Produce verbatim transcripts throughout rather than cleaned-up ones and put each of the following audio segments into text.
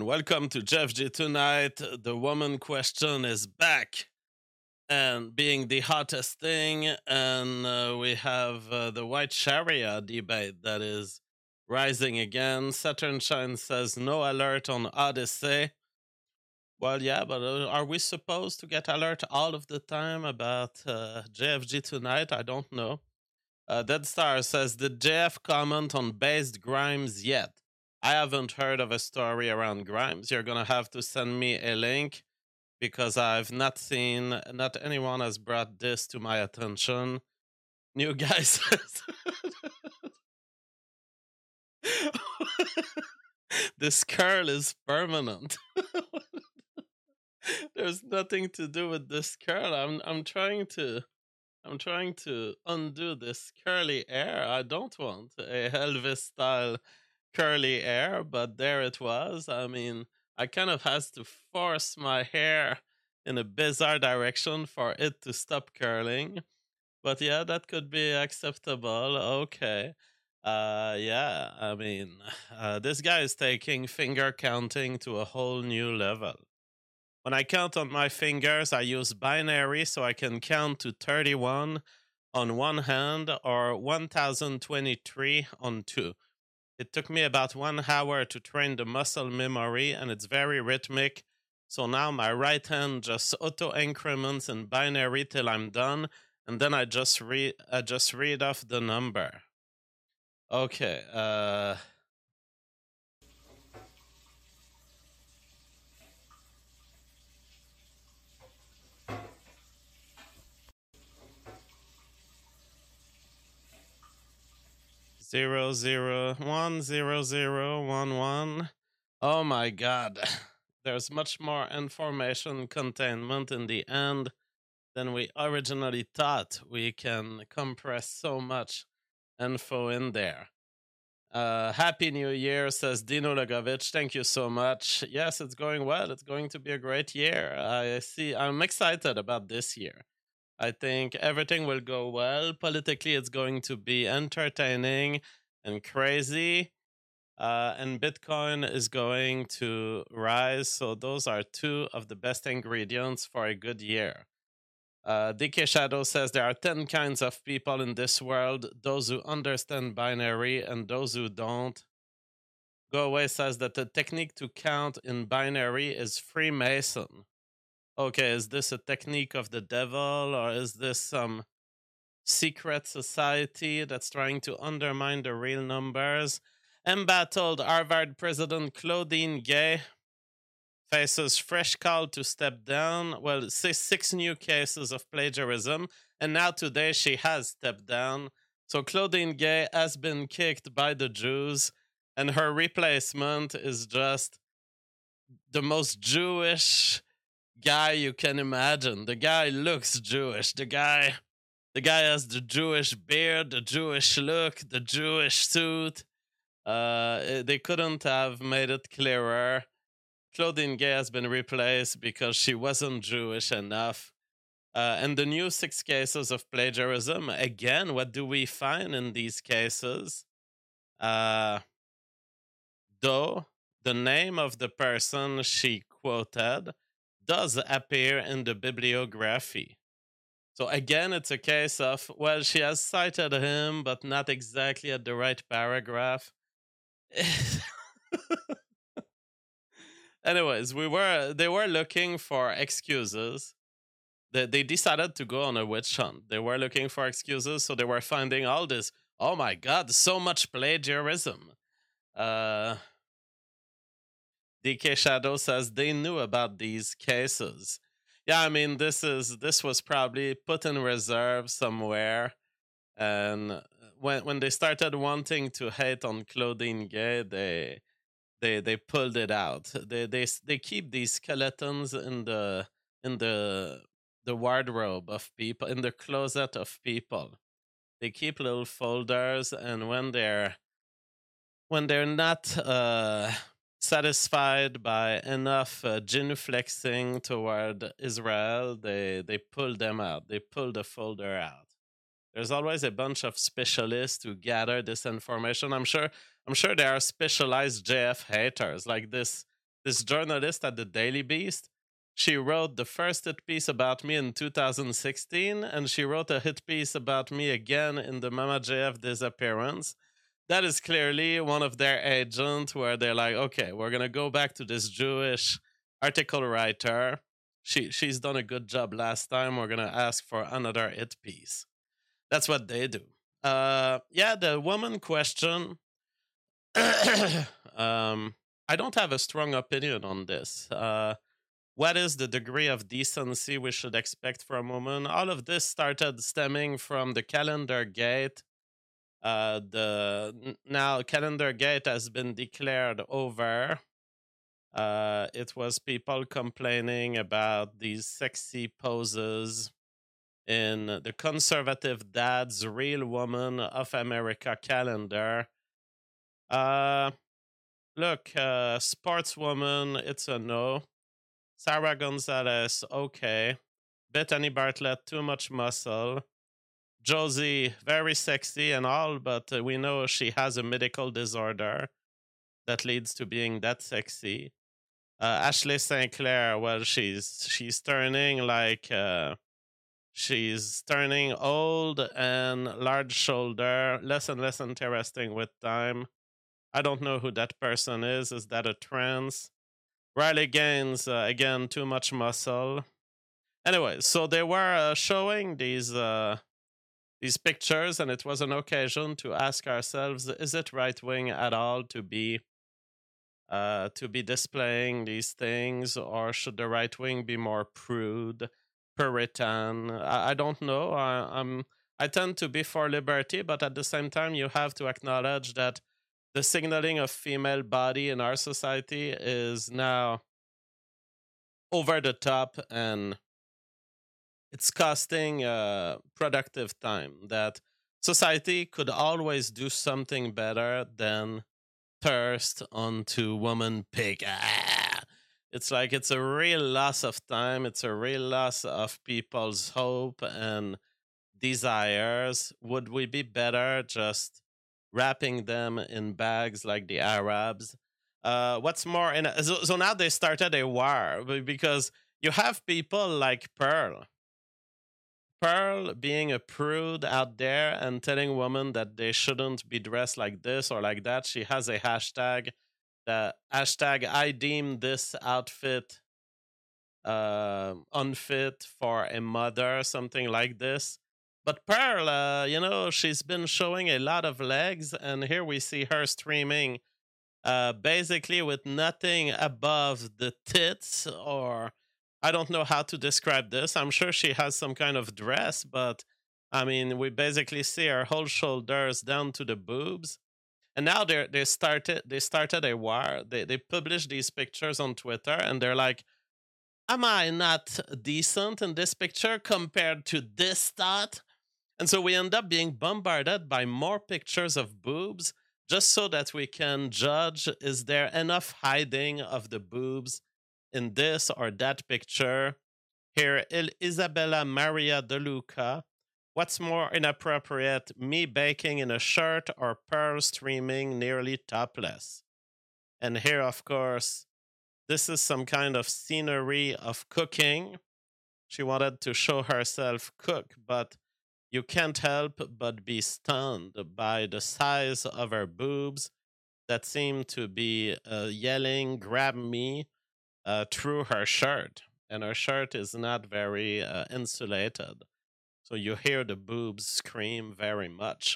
and welcome to J F G Tonight. The woman question is back and being the hottest thing, and uh, we have uh, the white Sharia debate that is rising again. Saturn Shine says no alert on Odyssey. Well, yeah, but uh, are we supposed to get alert all of the time about uh, J F G Tonight? I don't know. Uh, Dead Star says, did J F comment on based Grimes yet? I haven't heard of a story around Grimes. You're going to have to send me a link because I've not seen, not anyone has brought this to my attention. New guy says, this curl is permanent. There's nothing to do with this curl. I'm I'm trying to I'm trying to undo this curly hair. I don't want a Elvis style curly hair, but there it was. I mean, I kind of has to force my hair in a bizarre direction for it to stop curling. But yeah, that could be acceptable. Okay. Uh yeah, I mean, uh, this guy is taking finger counting to a whole new level. When I count on my fingers, I use binary so I can count to thirty-one on one hand or one thousand twenty-three on two. It took me about one hour to train the muscle memory, and it's very rhythmic. So now my right hand just auto increments in binary till I'm done, and then I just read I just read off the number. Okay. Uh Zero zero one zero zero one one. Oh my god. There's much more information containment in the end than we originally thought. We can compress so much info in there. Uh, Happy New Year, says Dino Lagovich. Thank you so much. Yes, it's going well. It's going to be a great year. I see. I'm excited about this year. I think everything will go well. Politically, it's going to be entertaining and crazy. Uh, and Bitcoin is going to rise. So those are two of the best ingredients for a good year. Uh, D K Shadow says there are ten kinds of people in this world, those who understand binary and those who don't. Go Away says that the technique to count in binary is Freemason. Okay, is this a technique of the devil, or is this some secret society that's trying to undermine the real numbers? Embattled Harvard President Claudine Gay faces fresh call to step down. Well, six, six new cases of plagiarism, and now today she has stepped down. So Claudine Gay has been kicked by the Jews, and her replacement is just the most Jewish guy you can imagine. The guy looks Jewish. The guy the guy has the Jewish beard, the Jewish look, the Jewish suit. Uh, they couldn't have made it clearer. Claudine Gay has been replaced because she wasn't Jewish enough. Uh, and the new six cases of plagiarism, again, what do we find in these cases? Uh, though the name of the person she quoted does appear in the bibliography. So again, it's a case of, well, she has cited him, but not exactly at the right paragraph. Anyways, we were they were looking for excuses. They, they decided to go on a witch hunt. They were looking for excuses, so they were finding all this. Oh my god, so much plagiarism. Uh, D K Shadow says they knew about these cases. Yeah, I mean, this is this was probably put in reserve somewhere, and when when they started wanting to hate on Claudine Gay, they they they pulled it out. They they they keep these skeletons in the in the the wardrobe of people, in the closet of people. They keep little folders, and when they're when they're not uh, satisfied by enough uh, genuflexing toward Israel, they they pull them out. They pull the folder out. There's always a bunch of specialists who gather this information. I'm sure I'm sure there are specialized J F haters, like this this journalist at the Daily Beast. She wrote the first hit piece about me in two thousand sixteen, and she wrote a hit piece about me again in the Mama J F disappearance. That is clearly one of their agents where they're like, okay, we're going to go back to this Jewish article writer. She She's done a good job last time. We're going to ask for another hit piece. That's what they do. Uh, yeah, the woman question. um, I don't have a strong opinion on this. Uh, what is the degree of decency we should expect from a woman? All of this started stemming from the calendar gate. Uh, the now calendar gate has been declared over. Uh, it was people complaining about these sexy poses in the conservative dad's Real Woman of America calendar. Uh, look, uh, sportswoman, it's a no. Sarah Gonzalez, okay. Bethany Bartlett, too much muscle. Josie, very sexy and all, but uh, we know she has a medical disorder that leads to being that sexy. Uh, Ashley Saint Clair, well, she's she's turning like uh, she's turning old and large shoulder, less and less interesting with time. I don't know who that person is. Is that a trans? Riley Gaines, uh, again, too much muscle. Anyway, so they were uh, showing these uh, these pictures, and it was an occasion to ask ourselves: is it right wing at all to be uh, to be displaying these things, or should the right wing be more prude, Puritan? I, I don't know. I, I'm I tend to be for liberty, but at the same time, you have to acknowledge that the signaling of female body in our society is now over the top, and it's costing uh, productive time that society could always do something better than thirst onto woman pig. Ah! It's like it's a real loss of time. It's a real loss of people's hope and desires. Would we be better just wrapping them in bags like the Arabs? Uh, what's more, in a, so, so now they started a war because you have people like Pearl. Pearl being a prude out there and telling women that they shouldn't be dressed like this or like that. She has a hashtag, the hashtag I deem this outfit uh, unfit for a mother, something like this. But Pearl, uh, you know, she's been showing a lot of legs, and here we see her streaming uh, basically with nothing above the tits, or I don't know how to describe this. I'm sure she has some kind of dress, but I mean, we basically see her whole shoulders down to the boobs. And now they they started they started a war. They they published these pictures on Twitter, and they're like, "Am I not decent in this picture compared to this thought?" And so we end up being bombarded by more pictures of boobs just so that we can judge, is there enough hiding of the boobs in this or that picture? Here, Il- Isabella Maria De Luca. What's more inappropriate, me baking in a shirt or Pearl streaming nearly topless? And here, of course, this is some kind of scenery of cooking. She wanted to show herself cook, but you can't help but be stunned by the size of her boobs that seem to be uh, yelling, grab me, uh, through her shirt. And her shirt is not very uh, insulated. So you hear the boobs scream very much.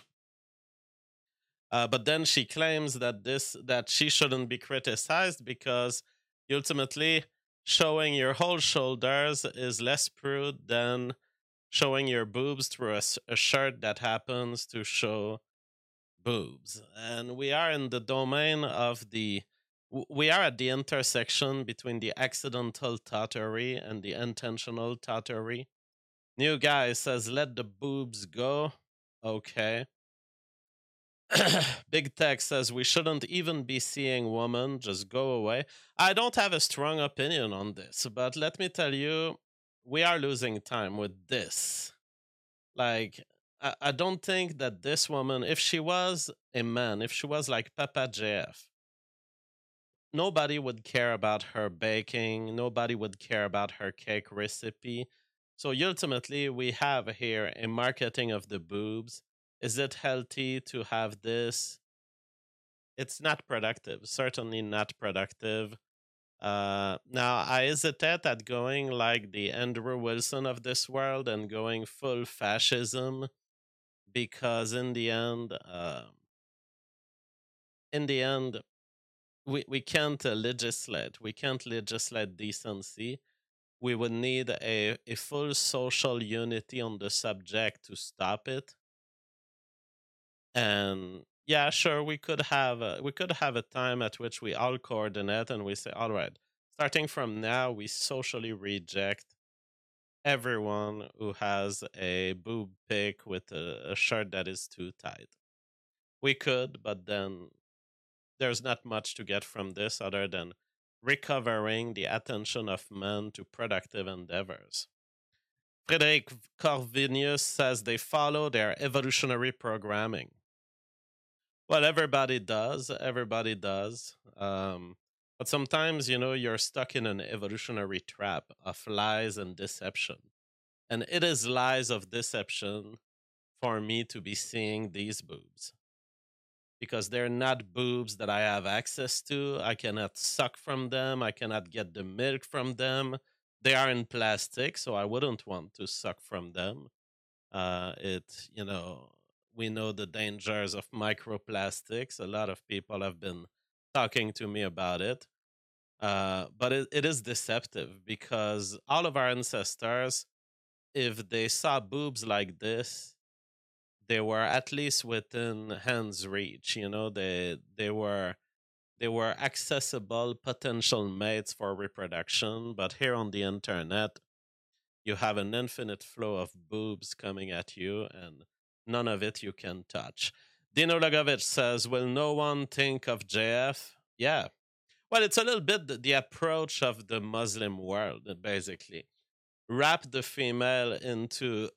Uh, but then she claims that this that she shouldn't be criticized because ultimately showing your whole shoulders is less prude than showing your boobs through a, a shirt that happens to show boobs. And we are in the domain of the we are at the intersection between the accidental tottery and the intentional tottery. New guy says let the boobs go. Okay. Big Tech says we shouldn't even be seeing women, just go away. I don't have a strong opinion on this, but let me tell you, we are losing time with this. Like, I, I don't think that this woman, if she was a man, if she was like Papa J F, nobody would care about her baking, nobody would care about her cake recipe. So ultimately, we have here a marketing of the boobs. Is it healthy to have this? It's not productive, certainly not productive. Uh, now, I hesitate at going like the Andrew Wilson of this world and going full fascism because in the end, uh, in the end, we, we can't uh, legislate. We can't legislate decency. We would need a, a full social unity on the subject to stop it. And yeah, sure, we could have a, we could have a time at which we all coordinate and we say, all right, starting from now, we socially reject everyone who has a boob pic with a, a shirt that is too tight. We could, but then there's not much to get from this other than recovering the attention of men to productive endeavors. Frederick Corvinus says they follow their evolutionary programming. Well, everybody does. Everybody does. Um, but sometimes, you know, you're stuck in an evolutionary trap of lies and deception. And it is lies of deception for me to be seeing these boobs because they're not boobs that I have access to. I cannot suck from them. I cannot get the milk from them. They are in plastic, so I wouldn't want to suck from them. Uh, it, you know, we know the dangers of microplastics. A lot of people have been talking to me about it. Uh, but it, it is deceptive because all of our ancestors, if they saw boobs like this, they were at least within hand's reach. You know, they they were they were accessible potential mates for reproduction. But here on the internet, you have an infinite flow of boobs coming at you, and none of it you can touch. Dino Lagovich says, "Will no one think of J F?" Yeah. Well, it's a little bit the, the approach of the Muslim world, basically. Wrap the female into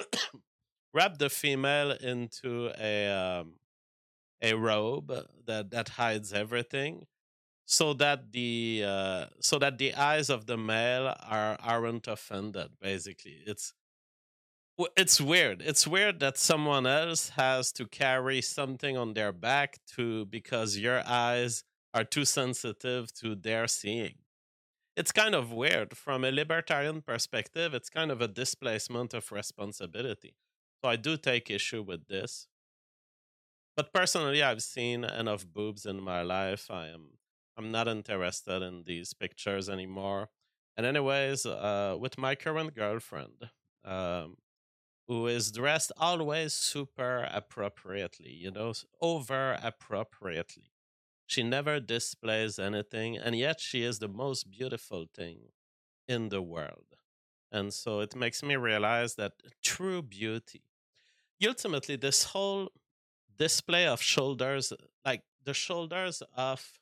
wrap the female into a um, a robe that that hides everything, so that the uh, so that the eyes of the male are aren't offended. Basically, it's w- it's weird. It's weird that someone else has to carry something on their back to because your eyes are too sensitive to their seeing. It's kind of weird from a libertarian perspective. It's kind of a displacement of responsibility. So I do take issue with this. But personally, I've seen enough boobs in my life. I am I'm not interested in these pictures anymore. And anyways, uh, with my current girlfriend, um, who is dressed always super appropriately, you know, s- over appropriately. She never displays anything, and yet she is the most beautiful thing in the world. And so it makes me realize that true beauty, ultimately, this whole display of shoulders, like the shoulders of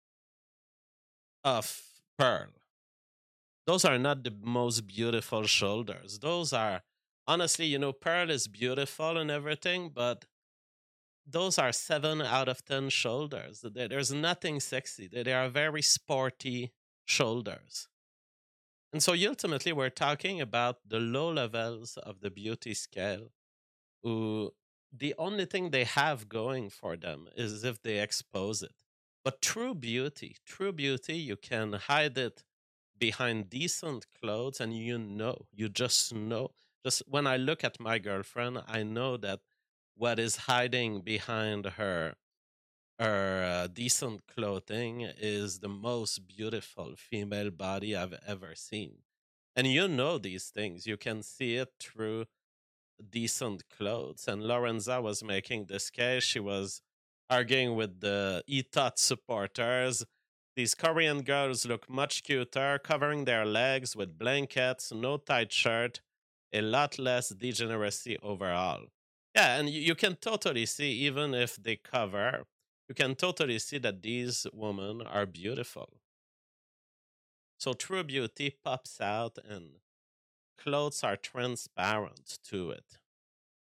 of Pearl, those are not the most beautiful shoulders. Those are honestly, you know, Pearl is beautiful and everything, but those are seven out of ten shoulders. There- There's nothing sexy. They they are very sporty shoulders. And so ultimately, we're talking about the low levels of the beauty scale who the only thing they have going for them is if they expose it. But true beauty, true beauty, you can hide it behind decent clothes and you know, you just know. Just when I look at my girlfriend, I know that what is hiding behind her her uh, decent clothing is the most beautiful female body I've ever seen. And you know these things. You can see it through decent clothes. And Lorenza was making this case. She was arguing with the E T O T supporters. These Korean girls look much cuter, covering their legs with blankets, no tight shirt, a lot less degeneracy overall. Yeah, and you, you can totally see, even if they cover, you can totally see that these women are beautiful. So true beauty pops out, and clothes are transparent to it.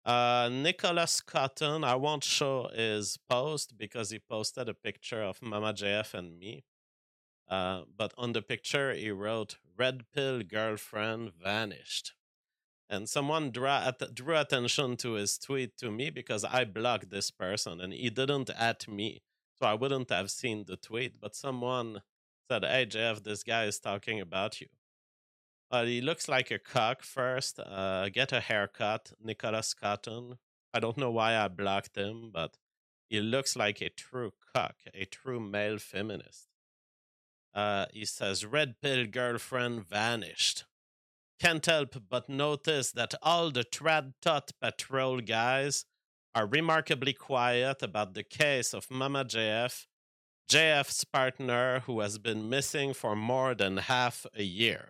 Uh, Nicholas Cotton, I won't show his post because he posted a picture of Mama J F and me. Uh, but on the picture, he wrote, "Red pill girlfriend vanished." And someone drew, at- drew attention to his tweet to me because I blocked this person and he didn't at me. So I wouldn't have seen the tweet. But someone said, "Hey, Jeff, this guy is talking about you." Uh, he looks like a cock first. Uh, get a haircut, Nicholas Cotton. I don't know why I blocked him, but he looks like a true cock, a true male feminist. Uh, he says, "Red pill girlfriend vanished. Can't help but notice that all the Trad Tot Patrol guys are remarkably quiet about the case of Mama J F, J F's partner who has been missing for more than half a year.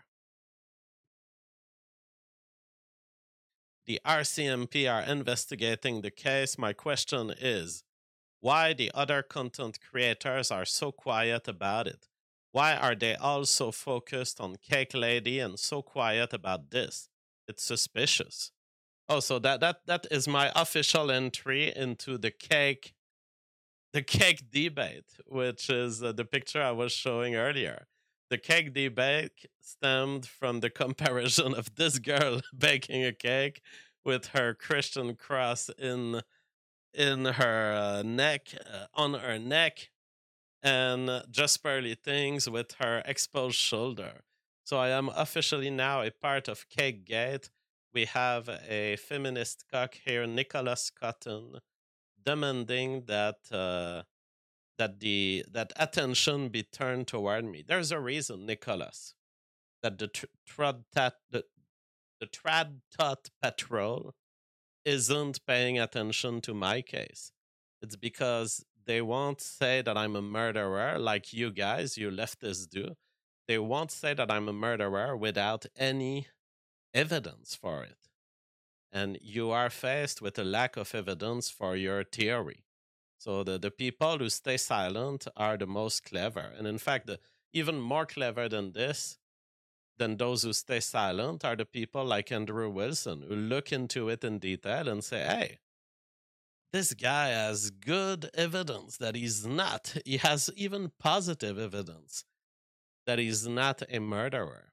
The R C M P are investigating the case. My question is, why the other content creators are so quiet about it? Why are they all so focused on Cake Lady and so quiet about this? It's suspicious." Oh, so that that that is my official entry into the cake, the cake debate, which is uh, the picture I was showing earlier. The cake debate stemmed from the comparison of this girl baking a cake with her Christian cross in in her uh, neck, uh, on her neck, and uh, Just Pearly Things with her exposed shoulder. So I am officially now a part of Cake Gate. We have a feminist cock here, Nicholas Cotton, demanding that uh, that the that attention be turned toward me. There's a reason, Nicholas, that the tr- trad tat the, the trad tot patrol isn't paying attention to my case. It's because they won't say that I'm a murderer like you guys, you leftists do. They won't say that I'm a murderer without any evidence for it. And you are faced with a lack of evidence for your theory. So the, the people who stay silent are the most clever. And in fact, the, even more clever than this, than those who stay silent, are the people like Andrew Wilson who look into it in detail and say, "Hey, this guy has good evidence that he's not. He has even positive evidence that he's not a murderer."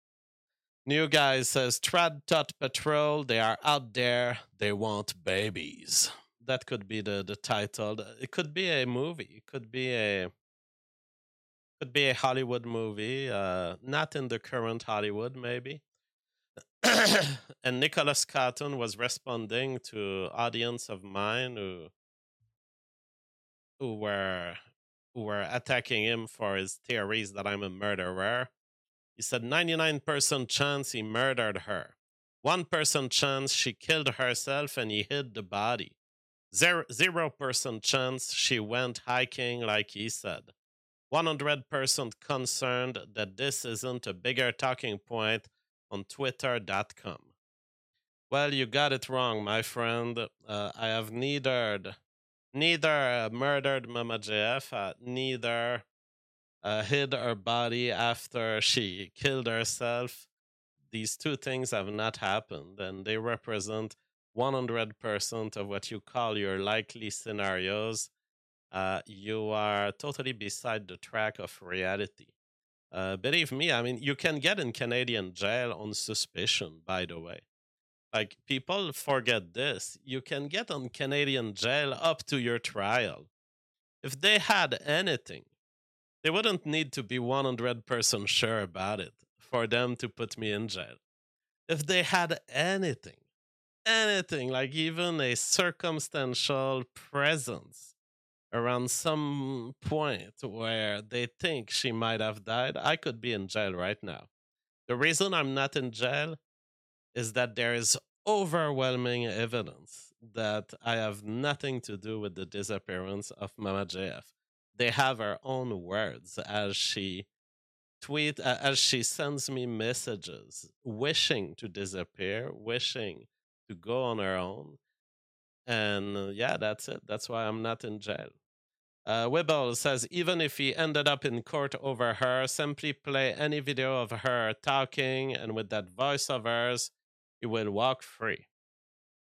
New guy says, "Trad Tot Patrol, they are out there. They want babies." That could be the, the title. It could be a movie. It could be a could be a Hollywood movie. Uh, not in the current Hollywood, maybe. And Nicholas Cotton was responding to audience of mine who who were who were attacking him for his theories that I'm a murderer. He said ninety-nine percent chance he murdered her. one percent chance she killed herself and he hid the body. Zero percent chance she went hiking like he said. one hundred percent concerned that this isn't a bigger talking point on twitter dot com. Well, you got it wrong, my friend. Uh, I have neither neither uh, murdered Mama J F, uh, neither uh, hid her body after she killed herself. These two things have not happened, and they represent one hundred percent of what you call your likely scenarios. Uh, you are totally beside the track of reality. Uh, believe me, I mean, you can get in Canadian jail on suspicion, by the way. Like, people forget this. You can get on Canadian jail up to your trial. If they had anything, they wouldn't need to be one hundred percent sure about it for them to put me in jail. If they had anything, anything, like even a circumstantial presence around some point where they think she might have died, I could be in jail right now. The reason I'm not in jail is that there is overwhelming evidence that I have nothing to do with the disappearance of Mama J F. They have her own words as she tweet uh, as she sends me messages wishing to disappear, wishing to go on her own. And uh, yeah, that's it. That's why I'm not in jail. Uh, Wibble says, even if he ended up in court over her, simply play any video of her talking, and with that voice of hers, he will walk free.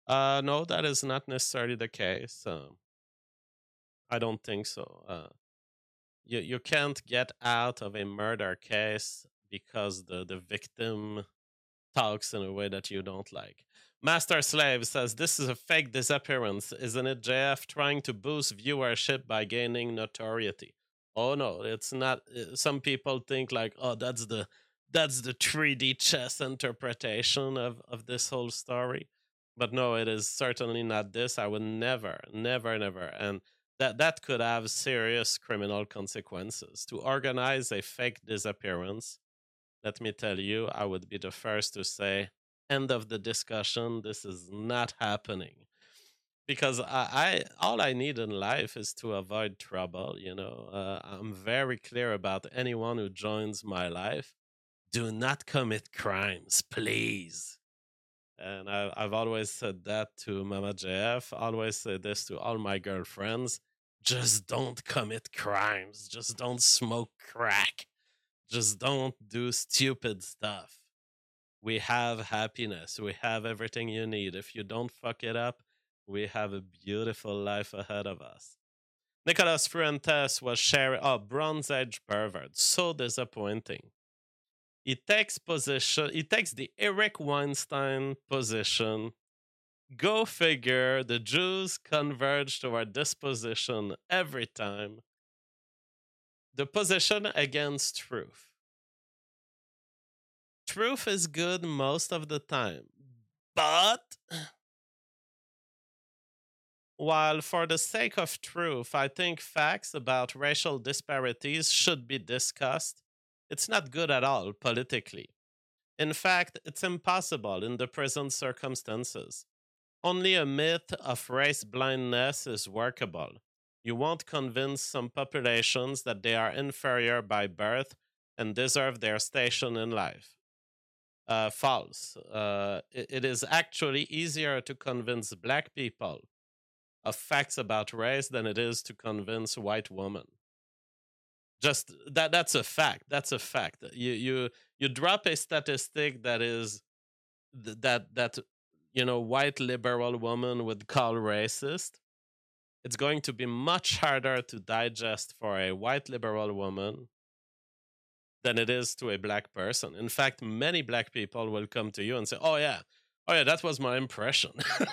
Uh, no, that is not necessarily the case. Um, I don't think so. Uh, you you can't get out of a murder case because the the victim talks in a way that you don't like. Master Slave says this is a fake disappearance, isn't it, J F? Trying to boost viewership by gaining notoriety. Oh no, it's not. uh, Some people think like, oh, that's the that's the three D chess interpretation of of this whole story. But no, it is certainly not this. I would never, never, never, and that that could have serious criminal consequences. To organize a fake disappearance, let me tell you, I would be the first to say, end of the discussion. This is not happening. Because I, I all I need in life is to avoid trouble. You know, uh, I'm very clear about anyone who joins my life. Do not commit crimes, please. And I, I've always said that to Mama J F. Always say this to all my girlfriends: just don't commit crimes. Just don't smoke crack. Just don't do stupid stuff. We have happiness. We have everything you need. If you don't fuck it up, we have a beautiful life ahead of us. Nicholas Fuentes was sharing, oh, Bronze Age pervert. So disappointing. He takes position, he takes the Eric Weinstein position. Go figure, the Jews converge toward this position every time. The position against truth. Truth is good most of the time, but while for the sake of truth, I think facts about racial disparities should be discussed, it's not good at all politically. In fact, it's impossible in the present circumstances. Only a myth of race blindness is workable. You won't convince some populations that they are inferior by birth and deserve their station in life. Uh, false. Uh, it, it is actually easier to convince black people of facts about race than it is to convince white women. Just that that's a fact. That's a fact. You you you drop a statistic that is th- that that you know white liberal woman would call racist. It's going to be much harder to digest for a white liberal woman than it is to a black person. In fact, many black people will come to you and say, "Oh yeah, oh yeah, that was my impression."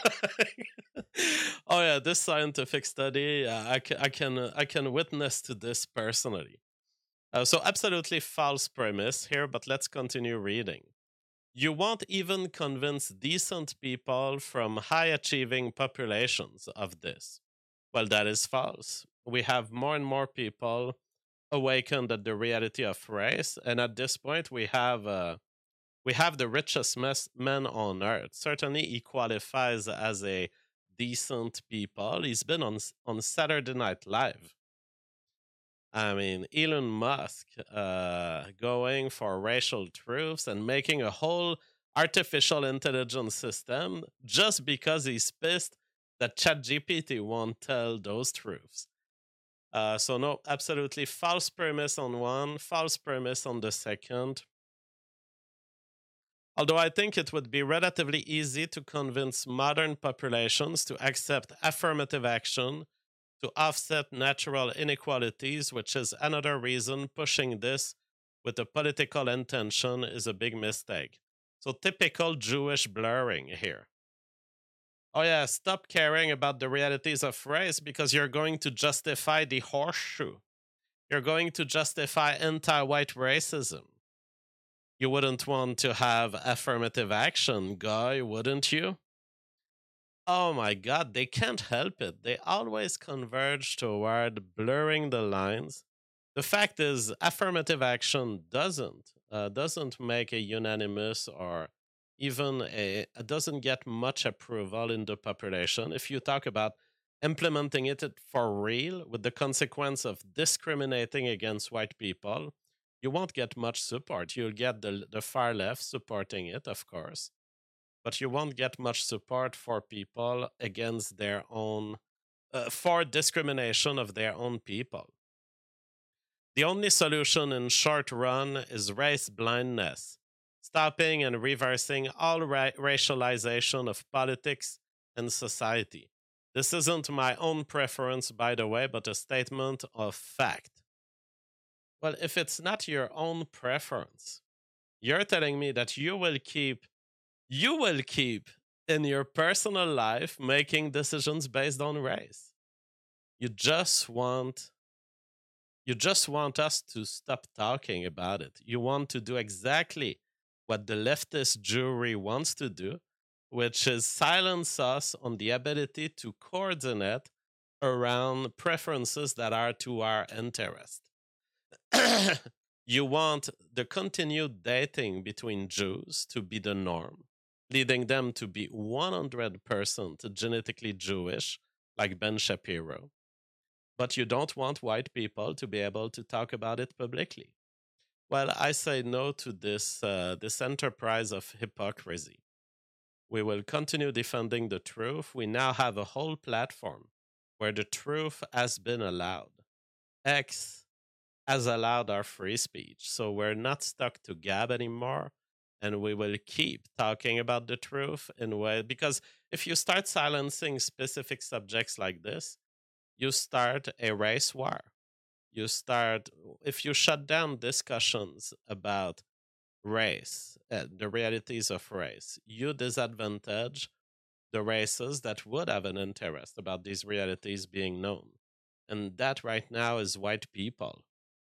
Oh yeah, this scientific study, uh, I can I can uh, I can witness to this personally. Uh, so absolutely false premise here, but let's continue reading. You won't even convince decent people from high achieving populations of this. Well, that is false. We have more and more people awakened at the reality of race, and at this point, we have uh, we have the richest mes- man on earth. Certainly, he qualifies as a decent people. He's been on on Saturday Night Live. I mean, Elon Musk uh, going for racial truths and making a whole artificial intelligence system just because he's pissed that ChatGPT won't tell those truths. Uh, so no, absolutely false premise on one, false premise on the second. Although I think it would be relatively easy to convince modern populations to accept affirmative action to offset natural inequalities, which is another reason pushing this with a political intention is a big mistake. So, typical Jewish blurring here. Oh, yeah, stop caring about the realities of race because you're going to justify the horseshoe. You're going to justify anti white racism. You wouldn't want to have affirmative action, guy, wouldn't you? Oh my god, they can't help it. They always converge toward blurring the lines. The fact is, affirmative action doesn't uh, doesn't make a unanimous or even a doesn't get much approval in the population. If you talk about implementing it for real, with the consequence of discriminating against white people, you won't get much support. You'll get the the far left supporting it, of course, but you won't get much support for people against their own uh, for discrimination of their own people. The only solution in short run is race blindness, stopping and reversing all ra- racialization of politics and society. This isn't my own preference, by the way, but a statement of fact. Well, if it's not your own preference, you're telling me that you will keep, you will keep in your personal life making decisions based on race. You just want you just want us to stop talking about it. You want to do exactly what the leftist jury wants to do, which is silence us on the ability to coordinate around preferences that are to our interest. You want the continued dating between Jews to be the norm, leading them to be one hundred percent genetically Jewish, like Ben Shapiro. But you don't want white people to be able to talk about it publicly. Well, I say no to this, uh, this enterprise of hypocrisy. We will continue defending the truth. We now have a whole platform where the truth has been allowed. X has allowed our free speech. So we're not stuck to Gab anymore. And we will keep talking about the truth in a way. Because if you start silencing specific subjects like this, you start a race war. You start, if you shut down discussions about race, uh, the realities of race, you disadvantage the races that would have an interest about these realities being known. And that right now is white people.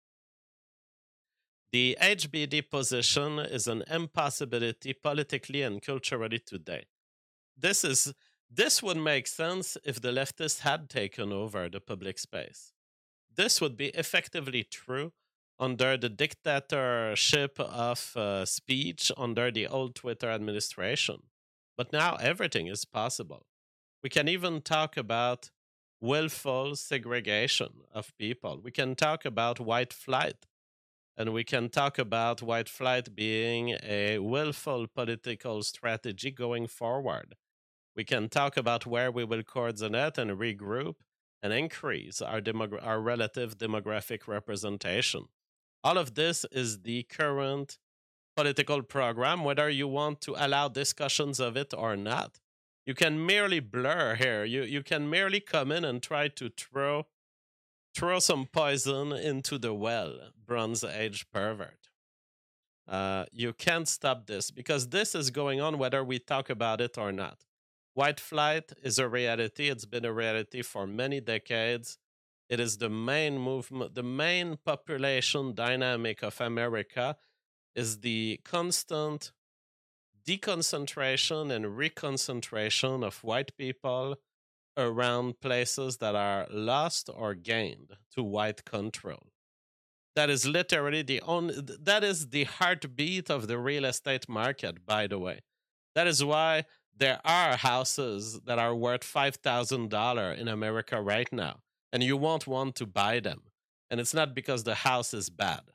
The H B D position is an impossibility politically and culturally today. This is this would make sense if the leftists had taken over the public space. This would be effectively true under the dictatorship of uh, speech under the old Twitter administration. But now everything is possible. We can even talk about willful segregation of people. We can talk about white flight. And we can talk about white flight being a willful political strategy going forward. We can talk about where we will coordinate and regroup and increase our, demogra- our relative demographic representation. All of this is the current political program, whether you want to allow discussions of it or not. You can merely blur here. You, you can merely come in and try to throw throw some poison into the well, Bronze Age pervert. Uh, you can't stop this because this is going on whether we talk about it or not. White flight is a reality. It's been a reality for many decades. It is the main movement, the main population dynamic of America is the constant deconcentration and reconcentration of white people around places that are lost or gained to white control. That is literally the only, that is the heartbeat of the real estate market, by the way. That is why there are houses that are worth five thousand dollars in America right now, and you won't want to buy them. And it's not because the house is bad.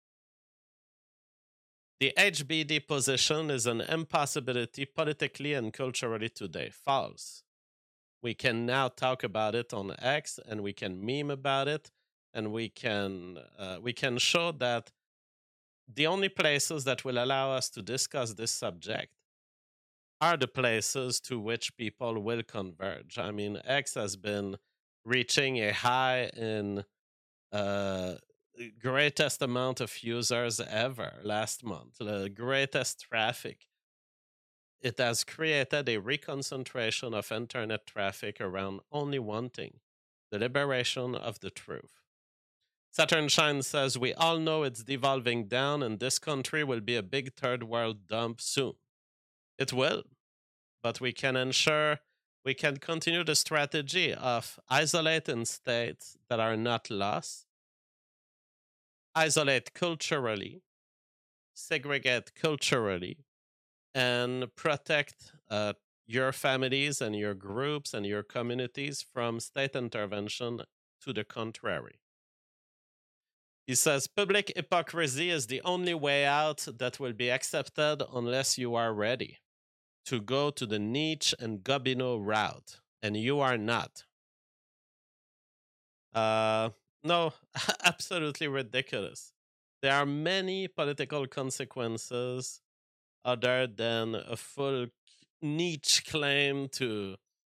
The H B D position is an impossibility politically and culturally today. False. We can now talk about it on X, and we can meme about it, and we can uh, we can show that the only places that will allow us to discuss this subject are the places to which people will converge. I mean, X has been reaching a high in uh, greatest amount of users ever last month, the greatest traffic. It has created a reconcentration of internet traffic around only one thing: the liberation of the truth. Saturn Shine says, we all know it's devolving down and this country will be a big third world dump soon. It will, but we can ensure we can continue the strategy of isolating states that are not lost, isolate culturally, segregate culturally, and protect uh, your families and your groups and your communities from state intervention to the contrary. He says public hypocrisy is the only way out that will be accepted unless you are ready to go to the Nietzsche and Gobineau route, and you are not. Uh, no, absolutely ridiculous. There are many political consequences other than a full Nietzsche claim to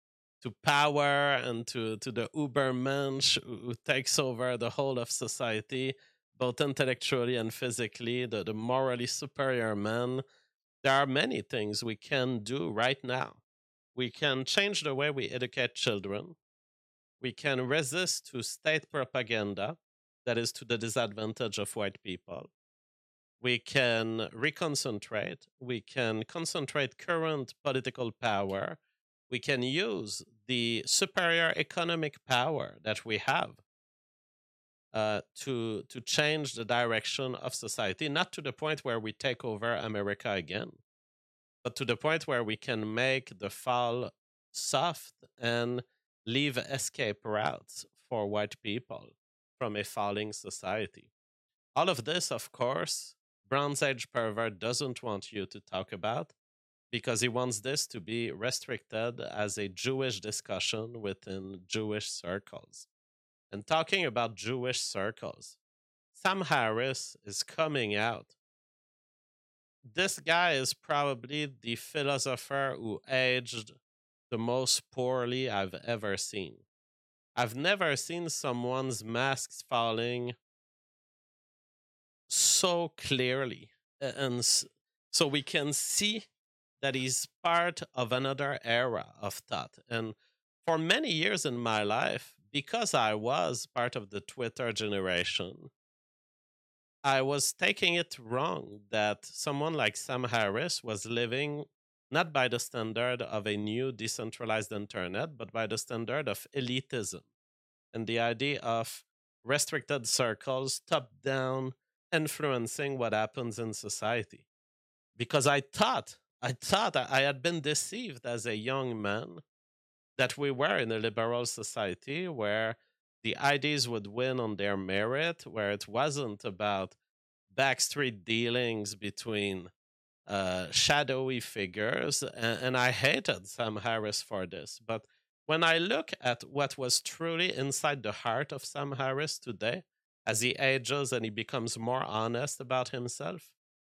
to power and to, to the Ubermensch who, who takes over the whole of society, both intellectually and physically, the, the morally superior man. There are many things we can do right now. We can change the way we educate children. We can resist to state propaganda that is to the disadvantage of white people. We can reconcentrate. We can concentrate current political power. We can use the superior economic power that we have uh, to, to change the direction of society, not to the point where we take over America again, but to the point where we can make the fall soft and leave escape routes for white people from a falling society. All of this, of course, Bronze Age Pervert doesn't want you to talk about because he wants this to be restricted as a Jewish discussion within Jewish circles. And talking about Jewish circles, Sam Harris is coming out. This guy is probably the philosopher who aged the most poorly I've ever seen. I've never seen someone's masks falling so clearly. And so we can see that he's part of another era of thought. And for many years in my life, because I was part of the Twitter generation, I was taking it wrong that someone like Sam Harris was living not by the standard of a new decentralized internet, but by the standard of elitism and the idea of restricted circles, top down, influencing what happens in society. Because I thought, I thought I had been deceived as a young man that we were in a liberal society where the ideas would win on their merit, where it wasn't about backstreet dealings between uh, shadowy figures. And, and I hated Sam Harris for this. But when I look at what was truly inside the heart of Sam Harris today, as he ages and he becomes more honest about himself,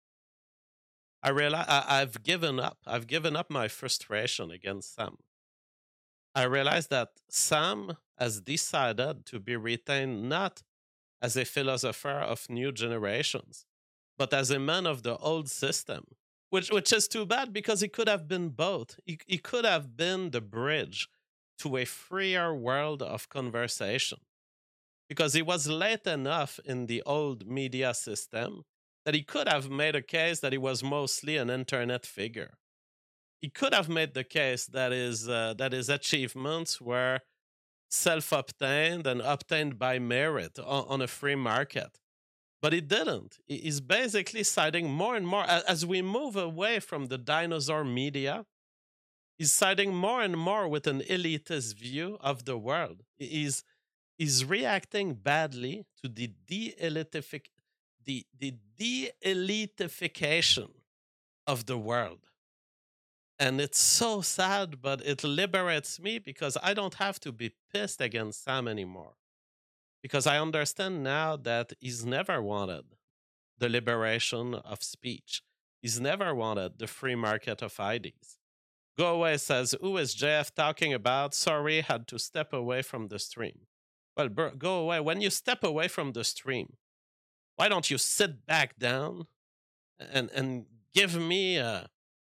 I realize I, I've given up. I've given up my frustration against Sam. I realize that Sam has decided to be retained not as a philosopher of new generations, but as a man of the old system, which which is too bad because he could have been both. He, he could have been the bridge to a freer world of conversation, because he was late enough in the old media system that he could have made a case that he was mostly an internet figure. He could have made the case that his, uh, that his achievements were self-obtained and obtained by merit on, on a free market. But he didn't. He's basically siding more and more, as we move away from the dinosaur media, he's siding more and more with an elitist view of the world. He's, he's reacting badly to the de-elitific- the, the de-elitification of the world. And it's so sad, but it liberates me because I don't have to be pissed against Sam anymore. Because I understand now that he's never wanted the liberation of speech. He's never wanted the free market of ideas. Go Away says, who is J F talking about? Sorry, had to step away from the stream. Well, bro, Go Away. When you step away from the stream, why don't you sit back down and, and give me a...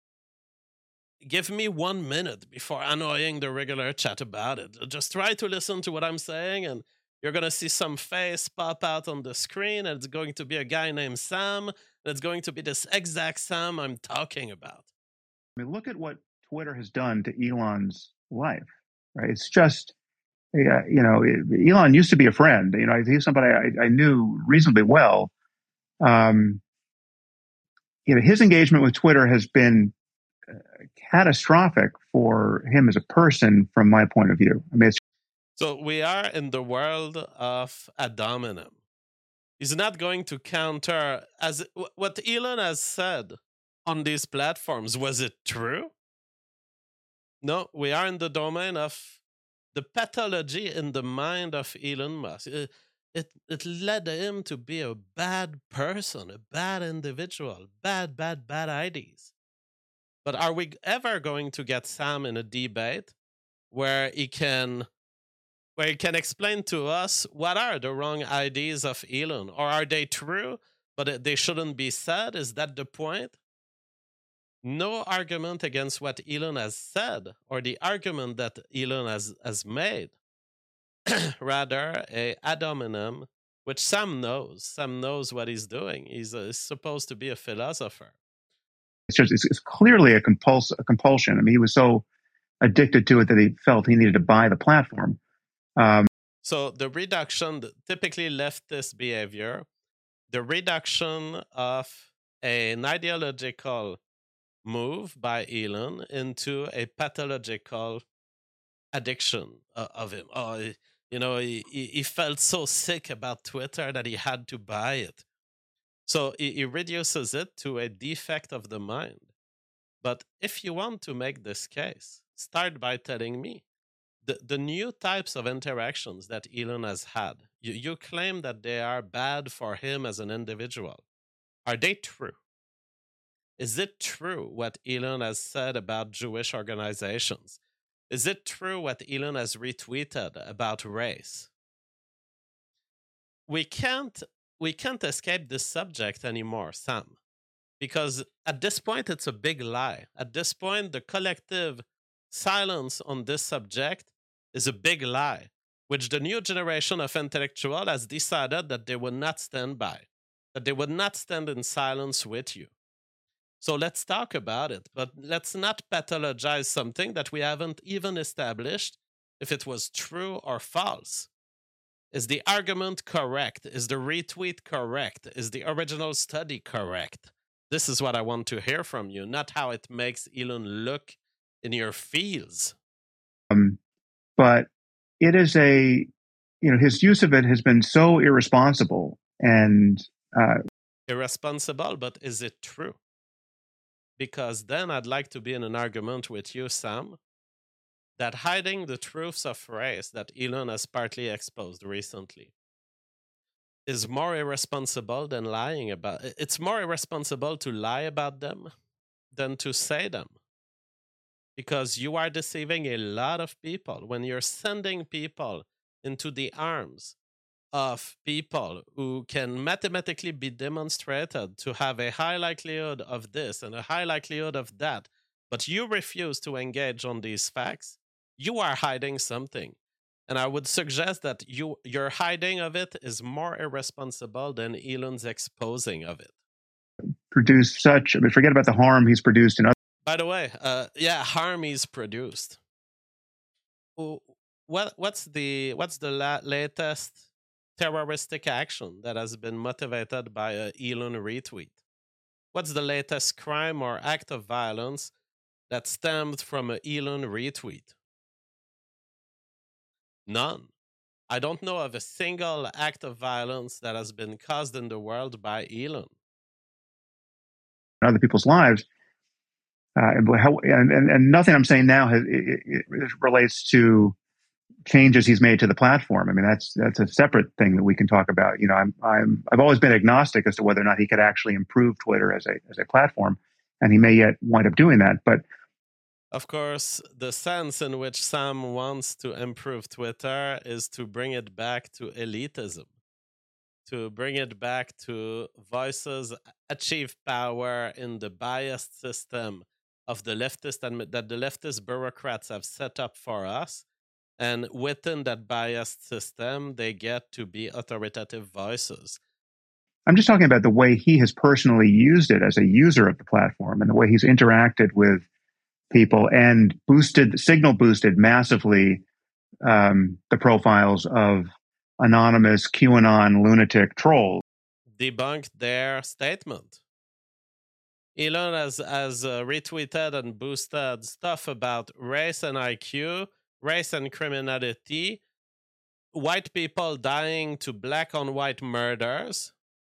Give me one minute before annoying the regular chat about it. Just try to listen to what I'm saying, and you're going to see some face pop out on the screen, and it's going to be a guy named Sam, and it's going to be this exact Sam I'm talking about. I mean, look at what Twitter has done to Elon's life, right? It's just, uh, you know, Elon used to be a friend. You know, he's somebody I, I knew reasonably well. Um, you know, his engagement with Twitter has been catastrophic for him as a person from my point of view. I mean, it's so we are in the world of ad hominem. He's not going to counter as what Elon has said on these platforms. Was it true? No, we are in the domain of the pathology in the mind of Elon Musk. It, it, it led him to be a bad person, a bad individual, bad, bad, bad ideas. But are we ever going to get Sam in a debate where he can where he can explain to us what are the wrong ideas of Elon, or are they true, but they shouldn't be said? Is that the point? No argument against what Elon has said or the argument that Elon has, has made. Rather, a ad hominem, which Sam knows. Sam knows what he's doing. He's, a, he's supposed to be a philosopher. It's just it's, it's clearly a, compuls- a compulsion. I mean, he was so addicted to it that he felt he needed to buy the platform. Um, so the reduction, the typically leftist behavior, the reduction of an ideological move by Elon into a pathological addiction uh, of him. Oh, he, you know, he, he felt so sick about Twitter that he had to buy it. So he, he reduces it to a defect of the mind. But if you want to make this case, start by telling me the, the new types of interactions that Elon has had. You, you claim that they are bad for him as an individual. Are they true? Is it true what Elon has said about Jewish organizations? Is it true what Elon has retweeted about race? We can't we can't escape this subject anymore, Sam, because at this point it's a big lie. At this point, the collective silence on this subject is a big lie, which the new generation of intellectuals has decided that they would not stand by, that they would not stand in silence with you. So let's talk about it, but let's not pathologize something that we haven't even established if it was true or false. Is the argument correct? Is the retweet correct? Is the original study correct? This is what I want to hear from you, not how it makes Elon look in your fields. Um, but it is a, you know, his use of it has been so irresponsible and uh, irresponsible, but is it true? Because then I'd like to be in an argument with you, Sam, that hiding the truths of race that Elon has partly exposed recently is more irresponsible than lying about. It's more irresponsible to lie about them than to say them. Because you are deceiving a lot of people when you're sending people into the arms of people who can mathematically be demonstrated to have a high likelihood of this and a high likelihood of that, but you refuse to engage on these facts, you are hiding something. And I would suggest that you your hiding of it is more irresponsible than Elon's exposing of it. Produced such, I mean, forget about the harm he's produced in other. By the way, uh, yeah, harm he's produced. What what's the what's the la- latest terroristic action that has been motivated by a Elon retweet? What's the latest crime or act of violence that stemmed from a Elon retweet? None. I don't know of a single act of violence that has been caused in the world by Elon. Other people's lives. Uh, and, how, and, and, and nothing I'm saying now has, it, it relates to changes he's made to the platform. I mean, that's that's a separate thing that we can talk about. You know, I'm I'm I've always been agnostic as to whether or not he could actually improve Twitter as a as a platform, and he may yet wind up doing that. But of course, the sense in which Sam wants to improve Twitter is to bring it back to elitism, to bring it back to voices achieve power in the biased system of the leftist and that the leftist bureaucrats have set up for us. And within that biased system, they get to be authoritative voices. I'm just talking about the way he has personally used it as a user of the platform and the way he's interacted with people and boosted, signal boosted massively um, the profiles of anonymous QAnon lunatic trolls. Debunked their statement. Elon has, has uh, retweeted and boosted stuff about race and I Q, race and criminality, white people dying to black on white murders.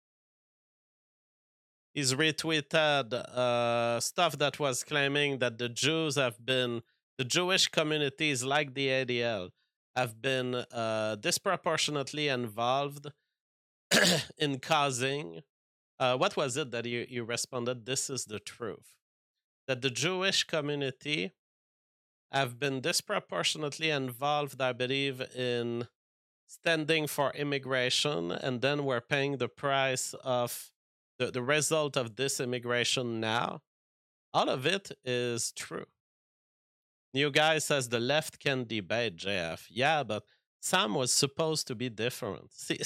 He's retweeted uh, stuff that was claiming that the Jews have been, the Jewish communities like the A D L have been uh, disproportionately involved in causing, uh, what was it that you, you responded? This is the truth. That the Jewish community have been disproportionately involved, I believe, in standing for immigration, and then we're paying the price of the, the result of this immigration now. All of it is true. New guy says the left can debate, J F. Yeah, but Sam was supposed to be different. See,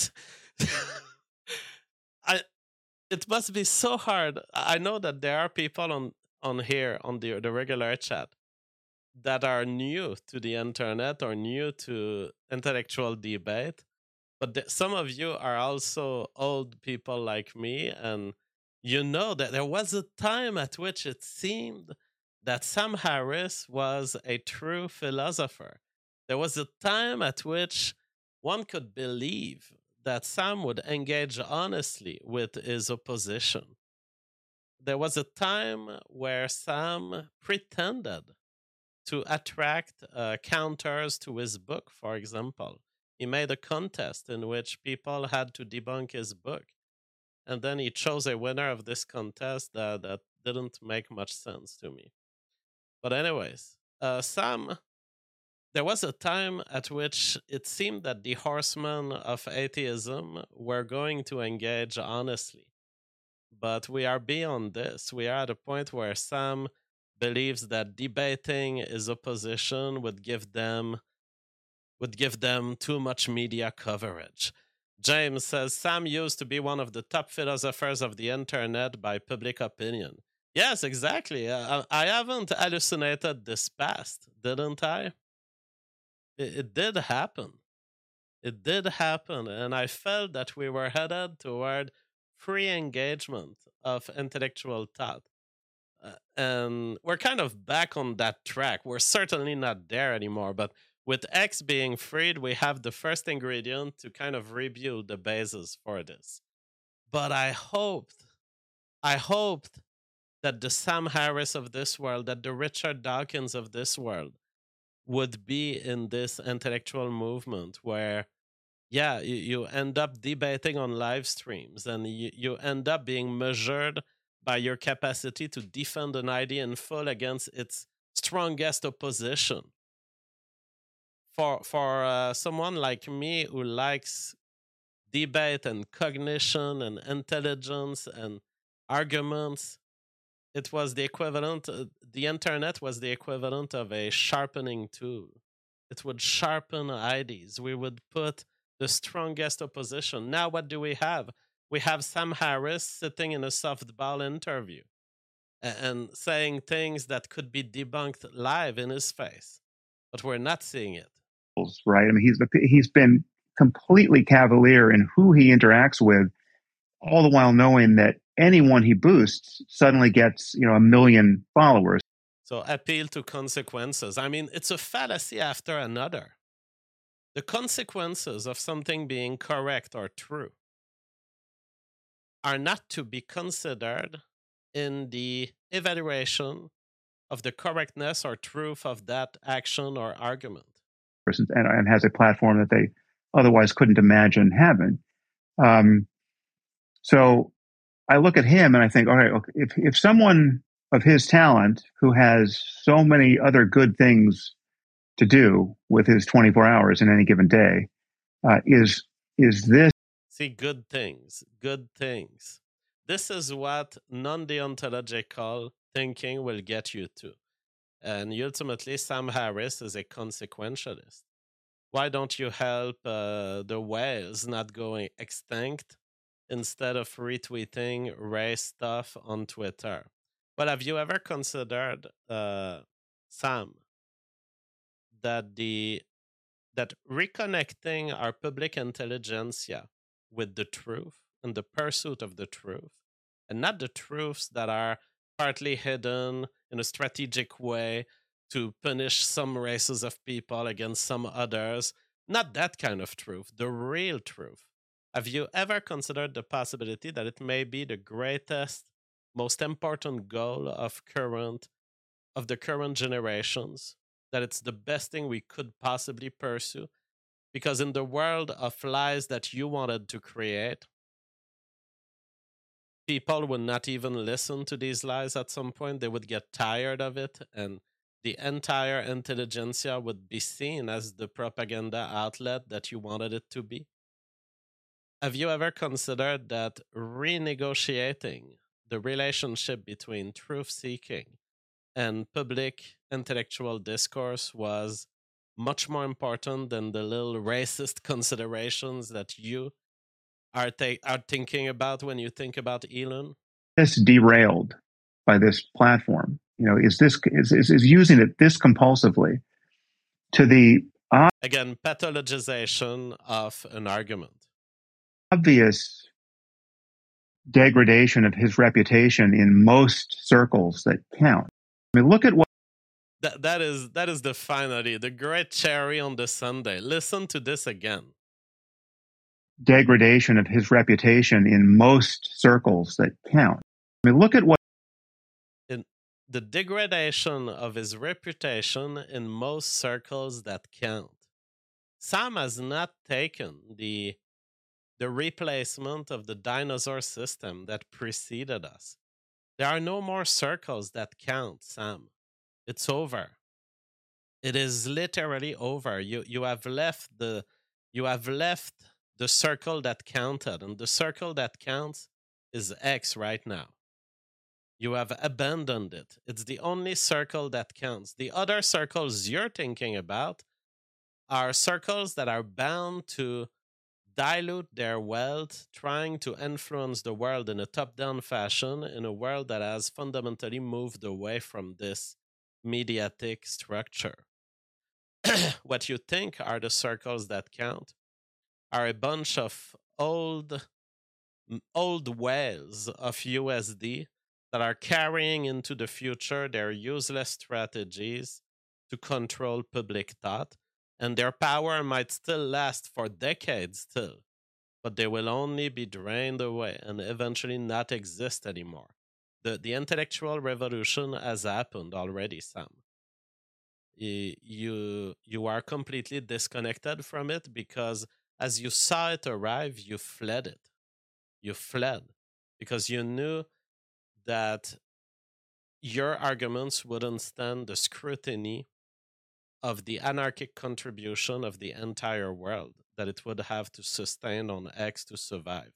I it must be so hard. I know that there are people on on here on the the regular chat that are new to the internet or new to intellectual debate, but th- some of you are also old people like me, and you know that there was a time at which it seemed that Sam Harris was a true philosopher. There was a time at which one could believe that Sam would engage honestly with his opposition. There was a time where Sam pretended to attract uh, counters to his book, for example. He made a contest in which people had to debunk his book. And then he chose a winner of this contest that, that didn't make much sense to me. But, anyways, uh, Sam, there was a time at which it seemed that the horsemen of atheism were going to engage honestly. But we are beyond this. We are at a point where Sam believes that debating his opposition would give them would give them too much media coverage. James says Sam used to be one of the top philosophers of the internet by public opinion. Yes, exactly. Uh, I haven't hallucinated this past, didn't I? It, it did happen. It did happen, and I felt that we were headed toward free engagement of intellectual thought. Uh, and we're kind of back on that track. We're certainly not there anymore, but with X being freed, we have the first ingredient to kind of rebuild the basis for this. But I hoped, I hoped that the Sam Harris of this world, that the Richard Dawkins of this world would be in this intellectual movement where, yeah, you, you end up debating on live streams and you, you end up being measured by your capacity to defend an idea in full against its strongest opposition. For for uh, someone like me who likes debate and cognition and intelligence and arguments, it was the equivalent. Uh, the internet was the equivalent of a sharpening tool. It would sharpen ideas. We would put the strongest opposition. Now, what do we have? We have Sam Harris sitting in a softball interview and saying things that could be debunked live in his face, but we're not seeing it. Right? I mean, he's he's been completely cavalier in who he interacts with, all the while knowing that anyone he boosts suddenly gets, you know, a million followers. So appeal to consequences. I mean, it's a fallacy after another. The consequences of something being correct or true are not to be considered in the evaluation of the correctness or truth of that action or argument. And, and has a platform that they otherwise couldn't imagine having. Um, so I look at him and I think, all right, okay, if, if someone of his talent who has so many other good things to do with his twenty-four hours in any given day, uh, is is this... See, good things, good things. This is what non-deontological thinking will get you to. And ultimately, Sam Harris is a consequentialist. Why don't you help uh, the whales not going extinct instead of retweeting race stuff on Twitter? Well, have you ever considered, uh, Sam, that the that reconnecting our public intelligentsia with the truth and the pursuit of the truth, and not the truths that are partly hidden in a strategic way to punish some races of people against some others, not that kind of truth, the real truth. Have you ever considered the possibility that it may be the greatest, most important goal of current of the current generations, that it's the best thing we could possibly pursue? Because in the world of lies that you wanted to create, people would not even listen to these lies at some point. They would get tired of it and the entire intelligentsia would be seen as the propaganda outlet that you wanted it to be? Have you ever considered that renegotiating the relationship between truth seeking and public intellectual discourse was much more important than the little racist considerations that you are, ta- are thinking about when you think about Elon? This derailed by this platform, you know, is this is, is, is using it this compulsively to the again pathologization of an argument, obvious degradation of his reputation in most circles that count. I mean, look at what that that is that is the finally the great cherry on the sundae. Listen to this again. Degradation of his reputation in most circles that count. I mean, look at what in the degradation of his reputation in most circles that count. Sam has not taken the the replacement of the dinosaur system that preceded us. There are no more circles that count, Sam. It's over. It is literally over. You you have left the you have left the circle that counted, and the circle that counts is X right now. You have abandoned it. It's the only circle that counts. The other circles you're thinking about are circles that are bound to dilute their wealth, trying to influence the world in a top-down fashion, in a world that has fundamentally moved away from this mediatic structure. What you think are the circles that count are a bunch of old old whales of U S D that are carrying into the future their useless strategies to control public thought, and their power might still last for decades still, but they will only be drained away and eventually not exist anymore. The, the intellectual revolution has happened already, Sam. You, you are completely disconnected from it because as you saw it arrive, you fled it. You fled because you knew that your arguments wouldn't stand the scrutiny of the anarchic contribution of the entire world that it would have to sustain on X to survive.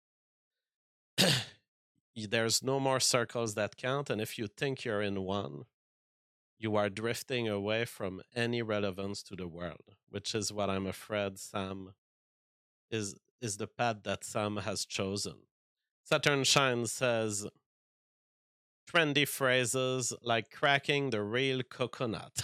There's no more circles that count, and if you think you're in one, you are drifting away from any relevance to the world, which is what I'm afraid Sam is is the path that Sam has chosen. Saturn Shine says trendy phrases like cracking the real coconut.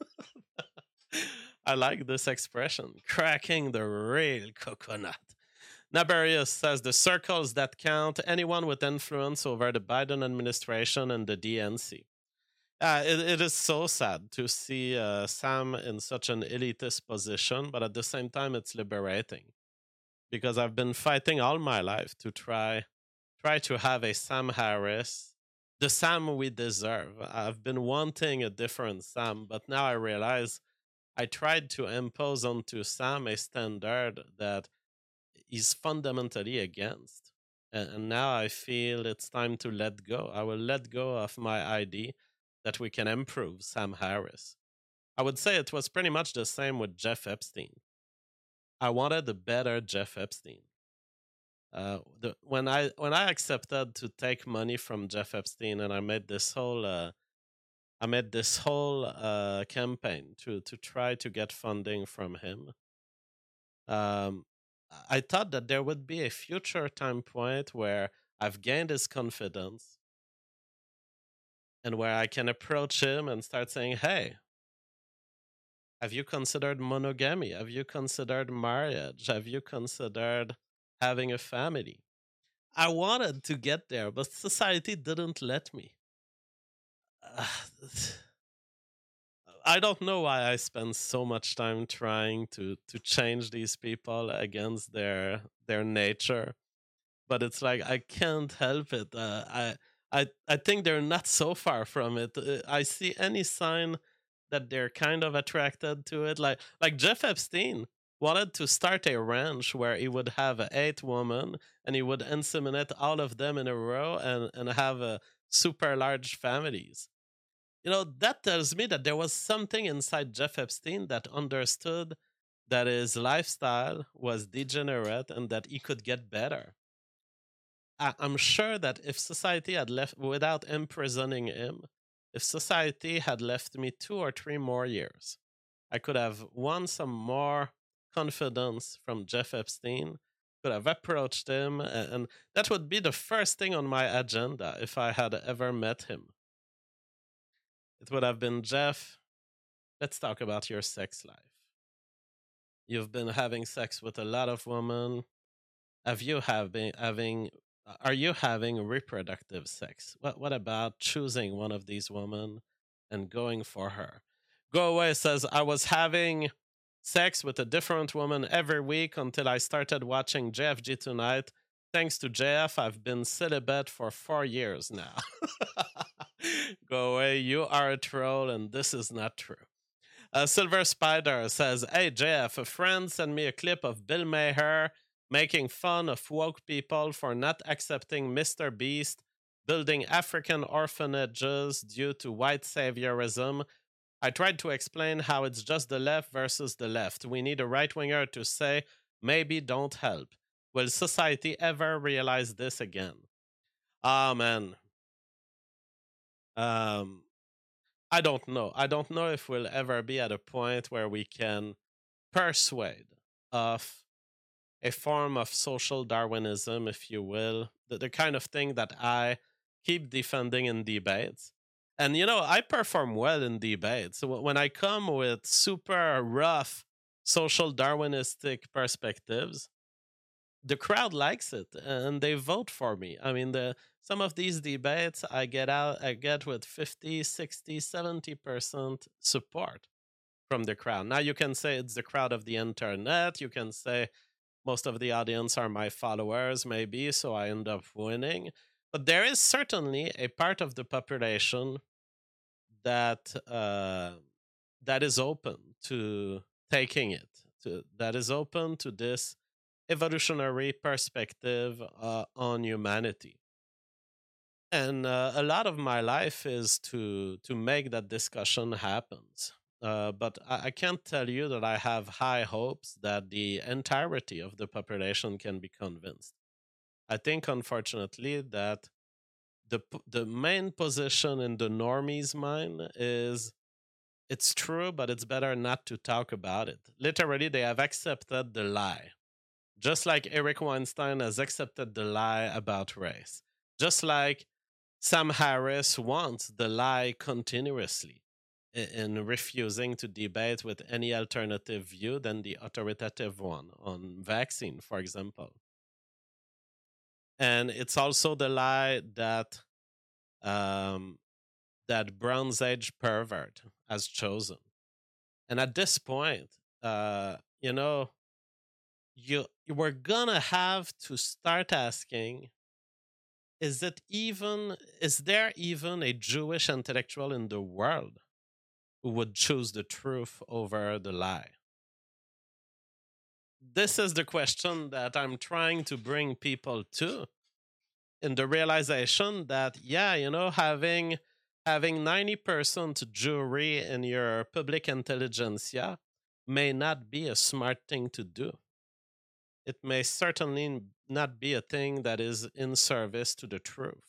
I like this expression, cracking the real coconut. Nabarius says the circles that count, anyone with influence over the Biden administration and the D N C. Uh, it, it is so sad to see uh, Sam in such an elitist position, but at the same time, it's liberating because I've been fighting all my life to try try to have a Sam Harris, the Sam we deserve. I've been wanting a different Sam, but now I realize I tried to impose onto Sam a standard that he's fundamentally against. And now I feel it's time to let go. I will let go of my idea that we can improve Sam Harris. I would say it was pretty much the same with Jeff Epstein. I wanted a better Jeff Epstein. Uh, the, when I when I accepted to take money from Jeff Epstein, and I made this whole uh, I made this whole uh, campaign to to try to get funding from him. Um, I thought that there would be a future time point where I've gained his confidence and where I can approach him and start saying, "Hey, have you considered monogamy? Have you considered marriage? Have you considered having a family?" I wanted to get there, but society didn't let me. Uh, I don't know why I spend so much time trying to to change these people against their their nature, but it's like I can't help it. Uh, I I I think they're not so far from it. Uh, I see any sign that they're kind of attracted to it. Like like Jeff Epstein wanted to start a ranch where he would have eight women and he would inseminate all of them in a row and and have a super large families. You know, that tells me that there was something inside Jeff Epstein that understood that his lifestyle was degenerate and that he could get better. I- I'm sure that if society had left without imprisoning him, if society had left me two or three more years, I could have won some more confidence from Jeff Epstein, could have approached him, a- and that would be the first thing on my agenda if I had ever met him. It would have been, Jeff, let's talk about your sex life. You've been having sex with a lot of women. Have you have been having are you having reproductive sex? What what about choosing one of these women and going for her? Go Away says, I was having sex with a different woman every week until I started watching J F G Tonight. Thanks to J F, I've been celibate for four years now. Go Away, you are a troll, and this is not true. Uh, Silver Spider says, Hey, J F, a friend sent me a clip of Bill Maher making fun of woke people for not accepting Mister Beast building African orphanages due to white saviorism. I tried to explain how it's just the left versus the left. We need a right winger to say, maybe don't help. Will society ever realize this again? Ah, man. Um, I don't know. I don't know if we'll ever be at a point where we can persuade of a form of social Darwinism, if you will, the, the kind of thing that I keep defending in debates. And, you know, I perform well in debates. So when I come with super rough social Darwinistic perspectives, the crowd likes it and they vote for me. I mean, the some of these debates I get out I get with fifty, sixty, seventy percent support from the crowd. Now you can say it's the crowd of the internet. You can say most of the audience are my followers, maybe, so I end up winning. But there is certainly a part of the population that uh, that is open to taking it, to, that is open to this evolutionary perspective uh, on humanity. And uh, a lot of my life is to to make that discussion happens. Uh, but I, I can't tell you that I have high hopes that the entirety of the population can be convinced. I think, unfortunately, that the p- the main position in the normies' mind is it's true, but it's better not to talk about it. Literally, they have accepted the lie, just like Eric Weinstein has accepted the lie about race, just like Sam Harris wants the lie continuously in refusing to debate with any alternative view than the authoritative one on vaccine, for example. And it's also the lie that um, that Bronze Age pervert has chosen. And at this point, uh, you know, you we're gonna have to start asking: Is it even? Is there even a Jewish intellectual in the world who would choose the truth over the lie? This is the question that I'm trying to bring people to, in the realization that, yeah, you know, having having ninety percent jury in your public intelligentsia may not be a smart thing to do. It may certainly not be a thing that is in service to the truth.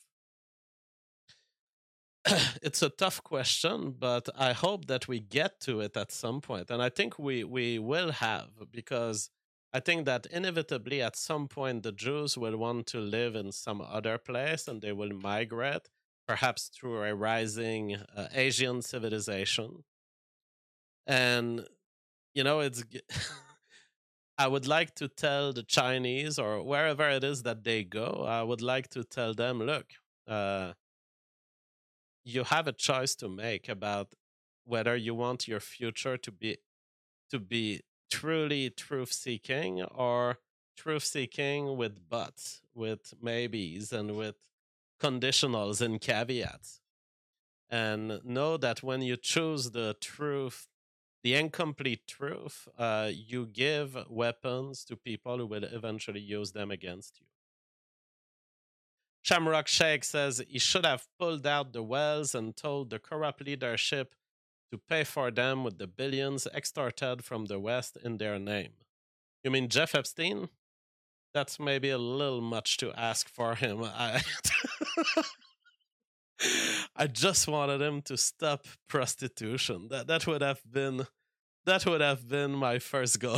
It's a tough question, but I hope that we get to it at some point. And I think we, we will have, because I think that inevitably at some point the Jews will want to live in some other place and they will migrate, perhaps through a rising uh, Asian civilization. And, you know, it's. I would like to tell the Chinese or wherever it is that they go, I would like to tell them, look, uh, you have a choice to make about whether you want your future to be to be truly truth seeking or truth seeking with buts, with maybes, and with conditionals and caveats. And know that when you choose the truth, the incomplete truth, uh, you give weapons to people who will eventually use them against you. Shamrock Shake says he should have pulled out the wells and told the corrupt leadership to pay for them with the billions extorted from the West in their name. You mean Jeff Epstein? That's maybe a little much to ask for him. I, I just wanted him to stop prostitution. That that would have been that would have been my first goal.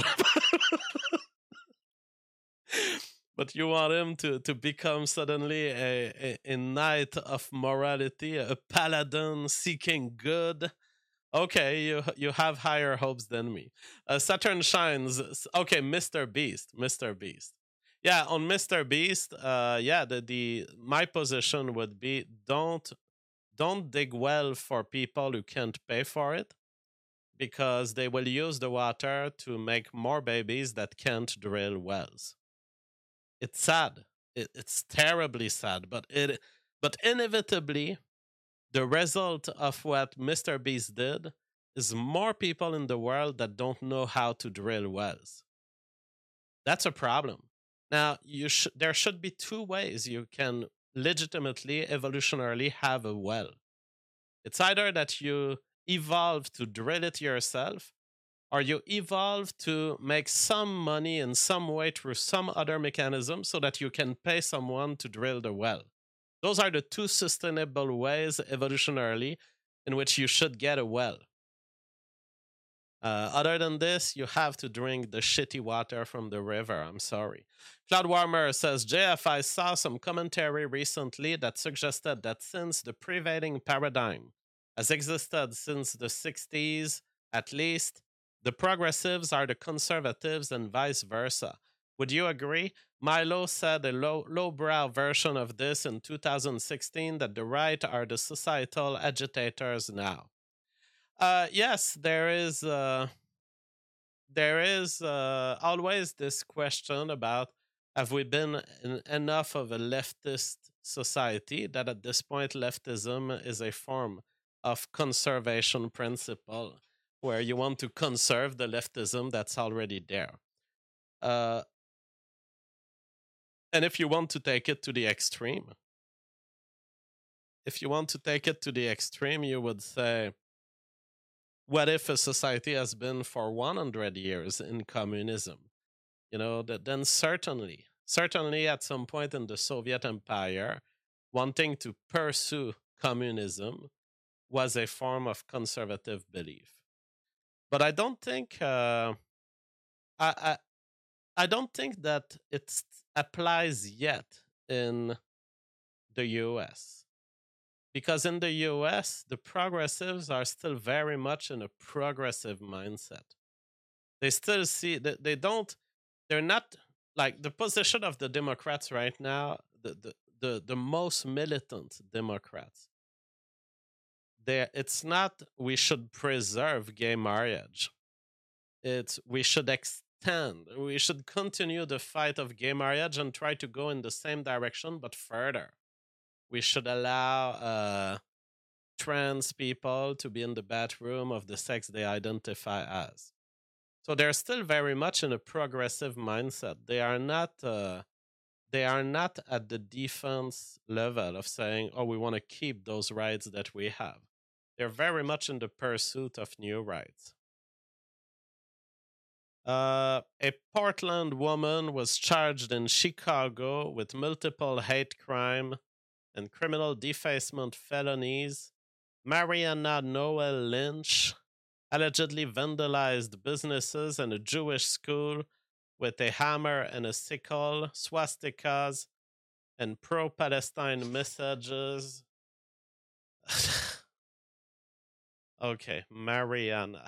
But you want him to, to become suddenly a, a, a knight of morality, a paladin seeking good. Okay, you you have higher hopes than me. Uh, Saturn Shines. Okay, Mister Beast. Mister Beast. Yeah, on Mister Beast, uh, yeah, the, the my position would be don't don't dig well for people who can't pay for it, because they will use the water to make more babies that can't drill wells. It's sad. It, it's terribly sad, but it but inevitably, the result of what Mister Beast did is more people in the world that don't know how to drill wells. That's a problem. Now, you sh- there should be two ways you can legitimately, evolutionarily have a well. It's either that you evolve to drill it yourself, or you evolve to make some money in some way through some other mechanism so that you can pay someone to drill the well. Those are the two sustainable ways evolutionarily in which you should get a well. Uh, other than this, you have to drink the shitty water from the river. I'm sorry. Cloud Warmer says, J F, I saw some commentary recently that suggested that since the prevailing paradigm has existed since the sixties, at least, the progressives are the conservatives and vice versa. Would you agree? Milo said a low, lowbrow version of this in two thousand sixteen, that the right are the societal agitators now. Uh, yes, there is uh, there is uh, always this question about, have we been in enough of a leftist society that at this point leftism is a form of conservation principle, where you want to conserve the leftism that's already there. Uh, and if you want to take it to the extreme, if you want to take it to the extreme, you would say, what if a society has been for one hundred years in communism? You know, that then certainly, certainly at some point in the Soviet Empire, wanting to pursue communism was a form of conservative belief. But I don't think uh, I, I I don't think that it applies yet in the U S. Because in the U S, the progressives are still very much in a progressive mindset. They still see that they don't, they're not like the position of the Democrats right now, the, the, the, the most militant Democrats. There, it's not we should preserve gay marriage. It's we should extend, we should continue the fight of gay marriage and try to go in the same direction, but further. We should allow uh, trans people to be in the bathroom of the sex they identify as. So they're still very much in a progressive mindset. They are not. Uh, they are not at the defense level of saying, "Oh, we want to keep those rights that we have." They're very much in the pursuit of new rights. Uh, a Portland woman was charged in Chicago with multiple hate crime and criminal defacement felonies. Mariana Noel Lynch allegedly vandalized businesses and a Jewish school with a hammer and a sickle, swastikas, and pro-Palestine messages. Okay, Mariana.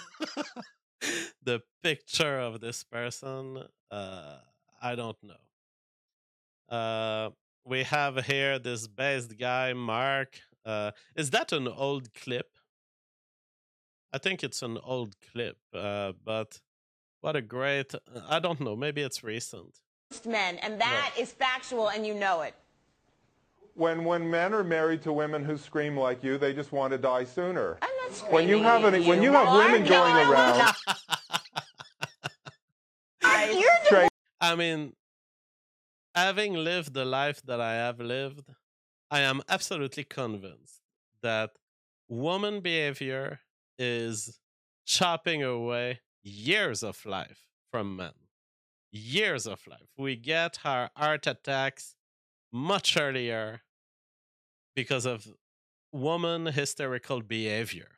The picture of this person, uh, I don't know. Uh, we have here this based guy, Mark. Uh, is that an old clip? I think it's an old clip, uh, but what a great, I don't know, maybe it's recent. Men, and that no. is factual, and you know it. When when men are married to women who scream like you, they just want to die sooner. I'm not screaming. When you have any, when you have women no, going around, I, I mean, having lived the life that I have lived, I am absolutely convinced that woman behavior is chopping away years of life from men. Years of life. We get our heart attacks much earlier because of woman hysterical behavior.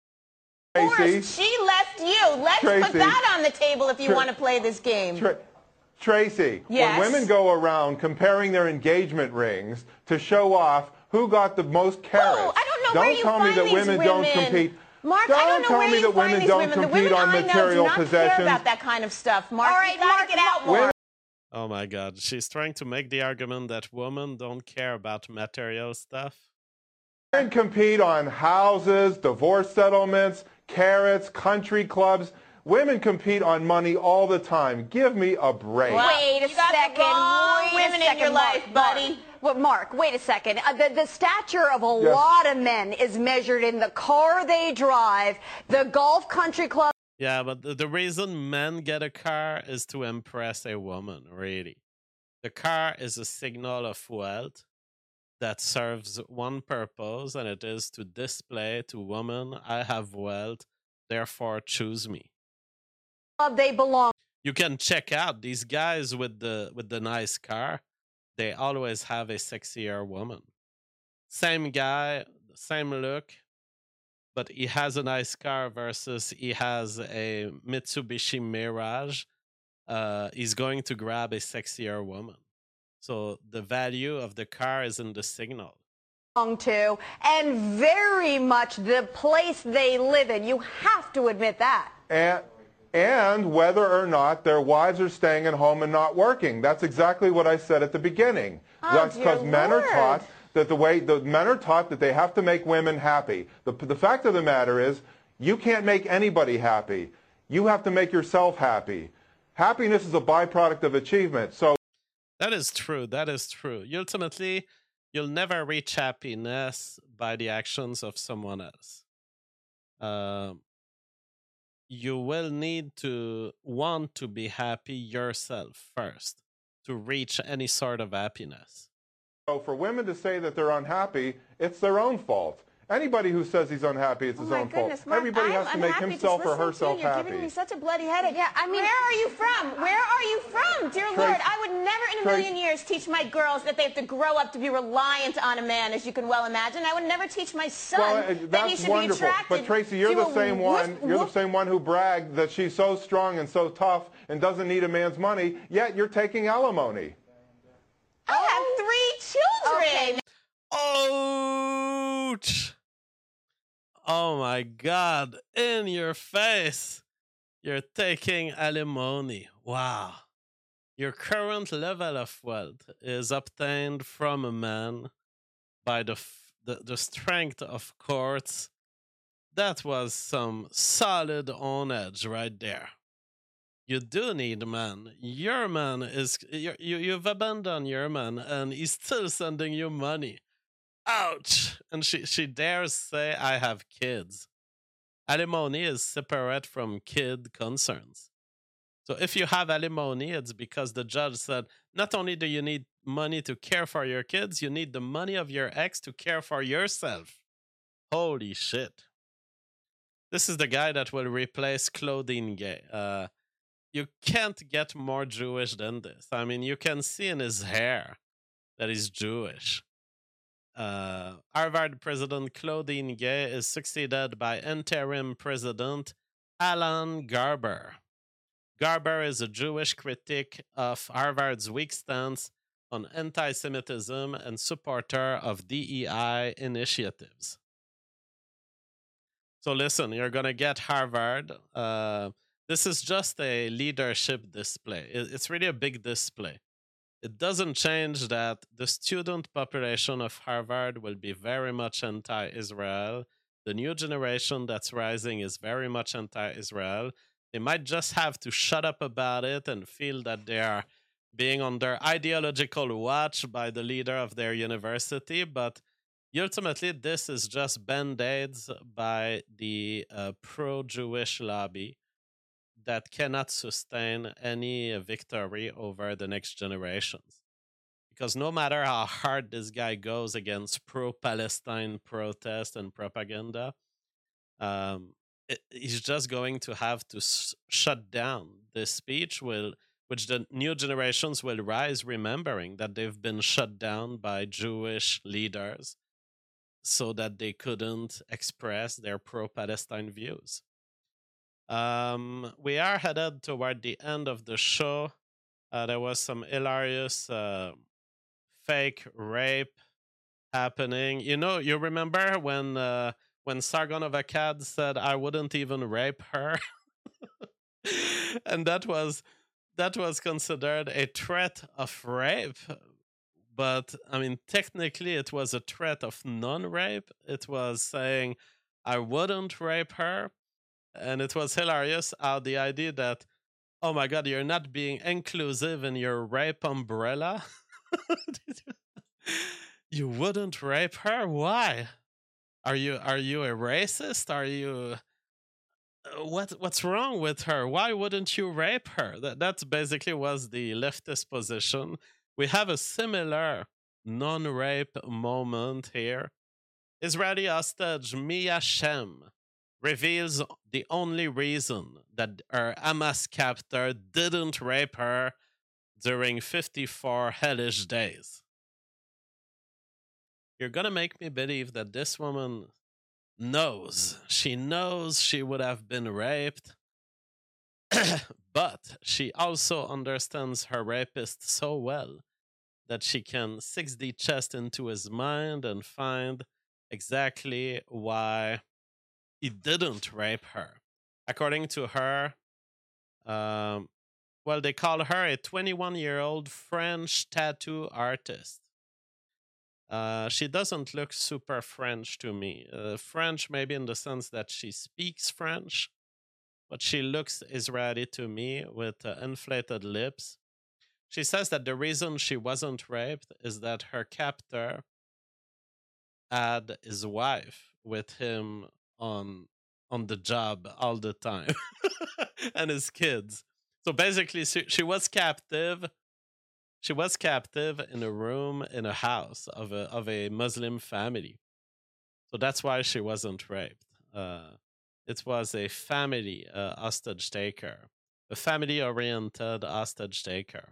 Tracy, She left you. Let's put Tracy. that on the table if you Tra- want to play this game. Tra- Tracy, Yes. when women go around comparing their engagement rings to show off who got the most carats, Oh, I don't know where you tell me find that these women, don't women. compete. Mark, don't I don't know tell where me you that find women these don't women. The compete women on I material know do not possessions. care about that kind of stuff, Mark. All right, you gotta Mark, get out Mark- more. Oh my god, she's trying to make the argument that women don't care about material stuff. Women compete on houses, divorce settlements, carrots, country clubs. Women compete on money all the time. Give me a break. Well, Wait a you got the second. wrong Wait a women in second, your Mark, life, buddy. Mark. Well, Mark, wait a second. Uh, the, the stature of a Yes. lot of men is measured in the car they drive, the golf country club. Yeah, but the, the reason men get a car is to impress a woman, really. The car is a signal of wealth that serves one purpose, and it is to display to women, I have wealth, therefore choose me. they belong. You can check out these guys with the with the nice car. They always have a sexier woman. Same guy, same look, but he has a nice car versus he has a Mitsubishi Mirage. Uh, he's going to grab a sexier woman. So the value of the car is in the signal. belong to, and very much the place they live in. You have to admit that. And, and whether or not their wives are staying at home and not working. That's exactly what I said at the beginning. Oh, That's dear because men are Lord. taught that the way the men are taught that they have to make women happy. The, the fact of the matter is, you can't make anybody happy. You have to make yourself happy. Happiness is a byproduct of achievement. So That is true. That is true. You ultimately, you'll never reach happiness by the actions of someone else. Um, you will need to want to be happy yourself first to reach any sort of happiness. So for women to say that they're unhappy, it's their own fault. Anybody who says he's unhappy, it's Oh his my own goodness, fault. Mark, Everybody I'm has to make unhappy himself just or listening herself to you. You're happy. giving me such a bloody headache. Yeah, I mean- where are you from? Where are you from, dear Trace- Lord? I would never in a Trace- million years teach my girls that they have to grow up to be reliant on a man, as you can well imagine. I would never teach my son Well, uh, that he that's should wonderful. be attracted But Tracy, you're to the a same whoop- one. You're the whoop- same one who bragged that she's so strong and so tough and doesn't need a man's money. Yet you're taking alimony. I have three children. Okay. Ouch! Oh my god, in your face! You're taking alimony. Wow. Your current level of wealth is obtained from a man by the, f- the, the strength of courts. That was some solid on edge right there. You do need a man. Your man is you you you've abandoned your man and he's still sending you money. Ouch! And she she dares say I have kids. Alimony is separate from kid concerns. So if you have alimony, it's because the judge said not only do you need money to care for your kids, you need the money of your ex to care for yourself. Holy shit. This is the guy that will replace Claudine Gay. Uh, you can't get more Jewish than this. I mean, you can see in his hair that he's Jewish. Uh, Harvard President Claudine Gay is succeeded by interim President Alan Garber. Garber is a Jewish critic of Harvard's weak stance on anti-Semitism and supporter of D E I initiatives. So listen, you're going to get Harvard. Uh, this is just a leadership display. It- It's really a big display. It doesn't change that the student population of Harvard will be very much anti-Israel. The new generation that's rising is very much anti-Israel. They might just have to shut up about it and feel that they are being under ideological watch by the leader of their university. But ultimately, this is just band-aids by the uh, pro-Jewish lobby that cannot sustain any victory over the next generations. because no matter how hard this guy goes against pro-Palestine protest and propaganda, um, it, he's just going to have to s- shut down this speech, will, which the new generations will rise remembering that they've been shut down by Jewish leaders so that they couldn't express their pro-Palestine views. Um, we are headed toward the end of the show. Uh, there was some hilarious uh, fake rape happening. You know, you remember when uh, when Sargon of Akkad said, "I wouldn't even rape her," and that was that was considered a threat of rape. But I mean, technically, it was a threat of non-rape. It was saying, "I wouldn't rape her," and it was hilarious how the idea that, oh my God, you're not being inclusive in your rape umbrella. You wouldn't rape her? Why? Are you are you a racist? Are you uh, what what's wrong with her? Why wouldn't you rape her? That that's basically was the leftist position. We have a similar non-rape moment here. Israeli hostage Mia Shem reveals the only reason that her Hamas captor didn't rape her during fifty-four hellish days. You're gonna make me believe that this woman knows. She knows she would have been raped, but she also understands her rapist so well that she can six D chest into his mind and find exactly why he didn't rape her. According to her, um, well, they call her a twenty-one-year-old French tattoo artist. Uh, she doesn't look super French to me. Uh, French, maybe in the sense that she speaks French, but she looks Israeli to me with uh, inflated lips. She says that the reason she wasn't raped is that her captor had his wife with him on on the job all the time and his kids. So basically, she, she was captive. She was captive in a room in a house of a of a Muslim family. So that's why she wasn't raped. Uh, it was a family uh, hostage taker, a family oriented hostage taker.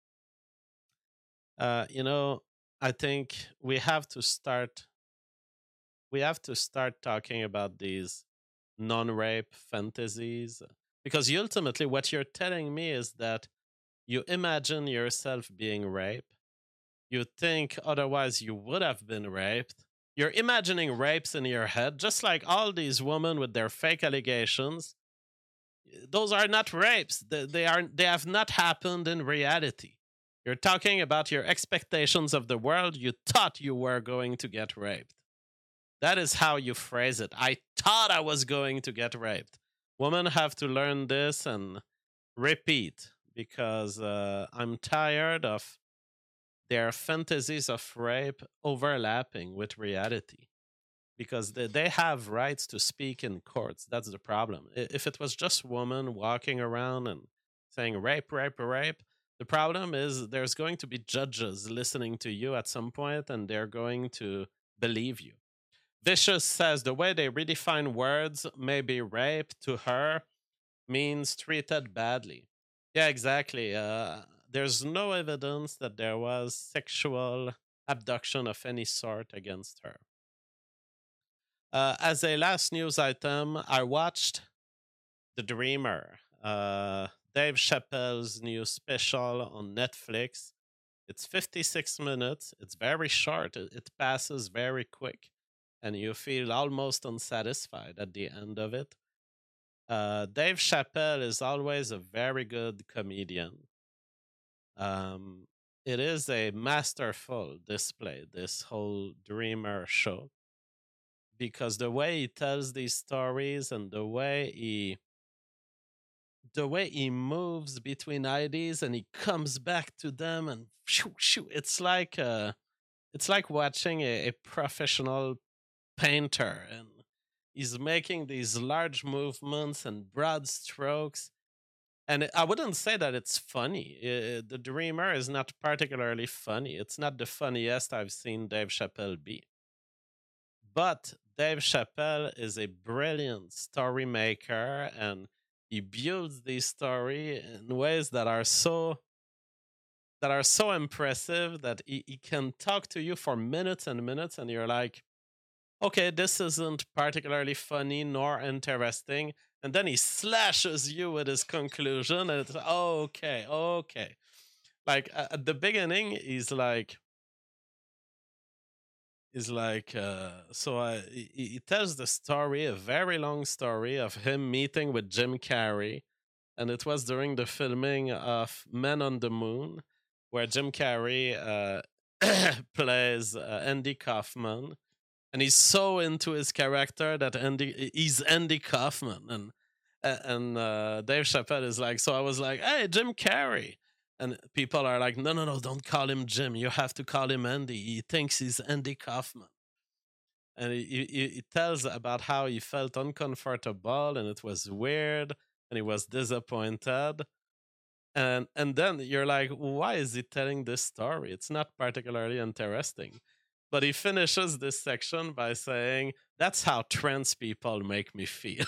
Uh, you know, I think we have to start. We have to start talking about these non-rape fantasies, because ultimately, what you're telling me is that you imagine yourself being raped. You think otherwise you would have been raped. You're imagining rapes in your head, just like all these women with their fake allegations. Those are not rapes. They, they are. They have not happened in reality. You're talking about your expectations of the world. You thought you were going to get raped. That is how you phrase it. I thought I was going to get raped. Women have to learn this and repeat, because uh, I'm tired of their fantasies of rape overlapping with reality, because they, they have rights to speak in courts. That's the problem. If it was just women walking around and saying rape, rape, rape, the problem is there's going to be judges listening to you at some point, and they're going to believe you. Vicious says the way they redefine words, maybe rape to her means treated badly. Yeah, exactly. Uh, there's no evidence that there was sexual abduction of any sort against her. Uh, as a last news item, I watched The Dreamer, uh, Dave Chappelle's new special on Netflix. It's fifty-six minutes. It's very short. It, it passes very quick, and you feel almost unsatisfied at the end of it. Uh, Dave Chappelle is always a very good comedian. Um, it is a masterful display, this whole Dreamer show, because the way he tells these stories and the way he the way he moves between ideas and he comes back to them and shoo, shoo, it's like uh it's like watching a, a professional painter, and he's making these large movements and broad strokes, And I wouldn't say that it's funny. Uh, the Dreamer is not particularly funny. It's not the funniest I've seen Dave Chappelle be. But Dave Chappelle is a brilliant story maker, and he builds the story in ways that are so that are so impressive that he, he can talk to you for minutes and minutes, and you're like, okay, this isn't particularly funny nor interesting. And then he slashes you with his conclusion, and it's okay, okay. Like uh, at the beginning, he's like, he's like, uh, so uh, he, he tells the story, a very long story of him meeting with Jim Carrey, and it was during the filming of Men on the Moon, where Jim Carrey uh, plays uh, Andy Kaufman. And he's so into his character that Andy, he's Andy Kaufman. And and uh, Dave Chappelle is like, so I was like, hey, Jim Carrey. And people are like, no, no, no, don't call him Jim. You have to call him Andy. He thinks he's Andy Kaufman. And he, he, he tells about how he felt uncomfortable and it was weird and he was disappointed. And and then you're like, why is he telling this story? It's not particularly interesting. But he finishes this section by saying, that's how trans people make me feel.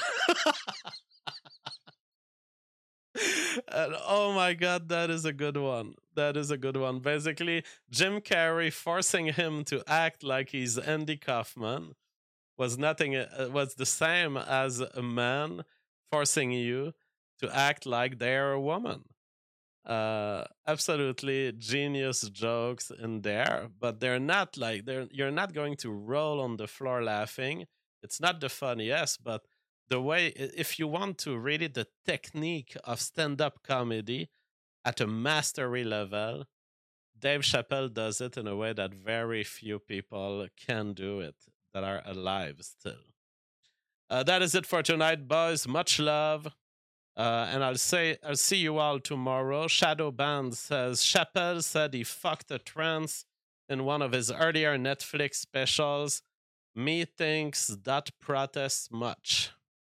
And oh my God, that is a good one. That is a good one. Basically, Jim Carrey forcing him to act like he's Andy Kaufman was nothing. Uh, was the same as a man forcing you to act like they're a woman. Uh, absolutely genius jokes in there, but they're not like they're. You're not going to roll on the floor laughing. It's not the funniest, but the way, if you want to really the technique of stand-up comedy at a mastery level, Dave Chappelle does it in a way that very few people can do it that are alive still. Uh, that is it for tonight, boys. Much love. Uh, and I'll say I'll see you all tomorrow. Shadow Band says Chappelle said he fucked a trans in one of his earlier Netflix specials. Me thinks that protests much.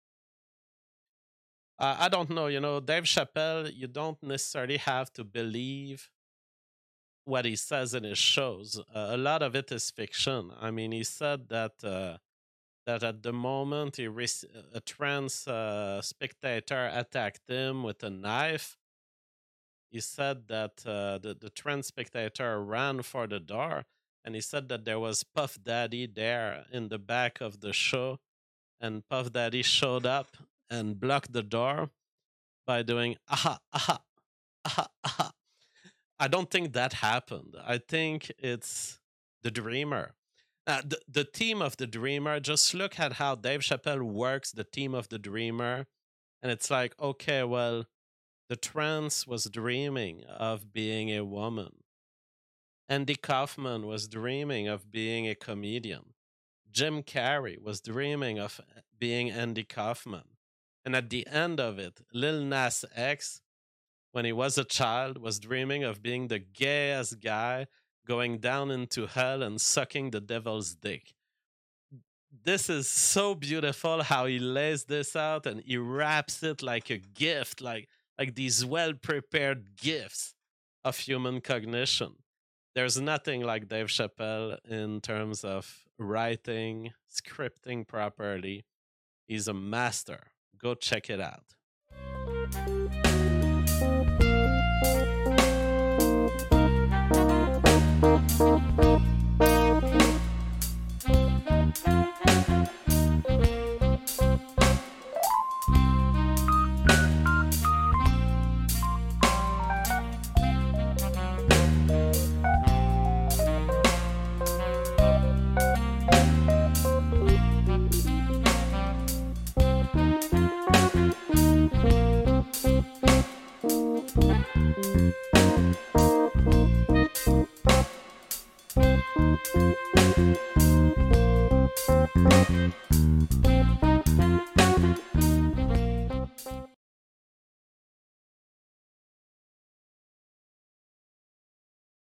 Uh, I don't know, you know, Dave Chappelle, you don't necessarily have to believe what he says in his shows. Uh, a lot of it is fiction. I mean, he said that uh, that at the moment he re- a trans uh, spectator attacked him with a knife. He said that uh, the, the trans spectator ran for the door, and he said that there was Puff Daddy there in the back of the show, and Puff Daddy showed up and blocked the door by doing aha, aha, aha, aha. I don't think that happened. I think it's the Dreamer. Uh, the, the team of the Dreamer, just look at how Dave Chappelle works the team of the Dreamer. And it's like, okay, well, the trans was dreaming of being a woman. Andy Kaufman was dreaming of being a comedian. Jim Carrey was dreaming of being Andy Kaufman. And at the end of it, Lil Nas X, when he was a child, was dreaming of being the gayest guy going down into hell and sucking the devil's dick. This is so beautiful how he lays this out and he wraps it like a gift, like, like these well-prepared gifts of human cognition. There's nothing like Dave Chappelle in terms of writing, scripting properly. He's a master. Go check it out. Thank you.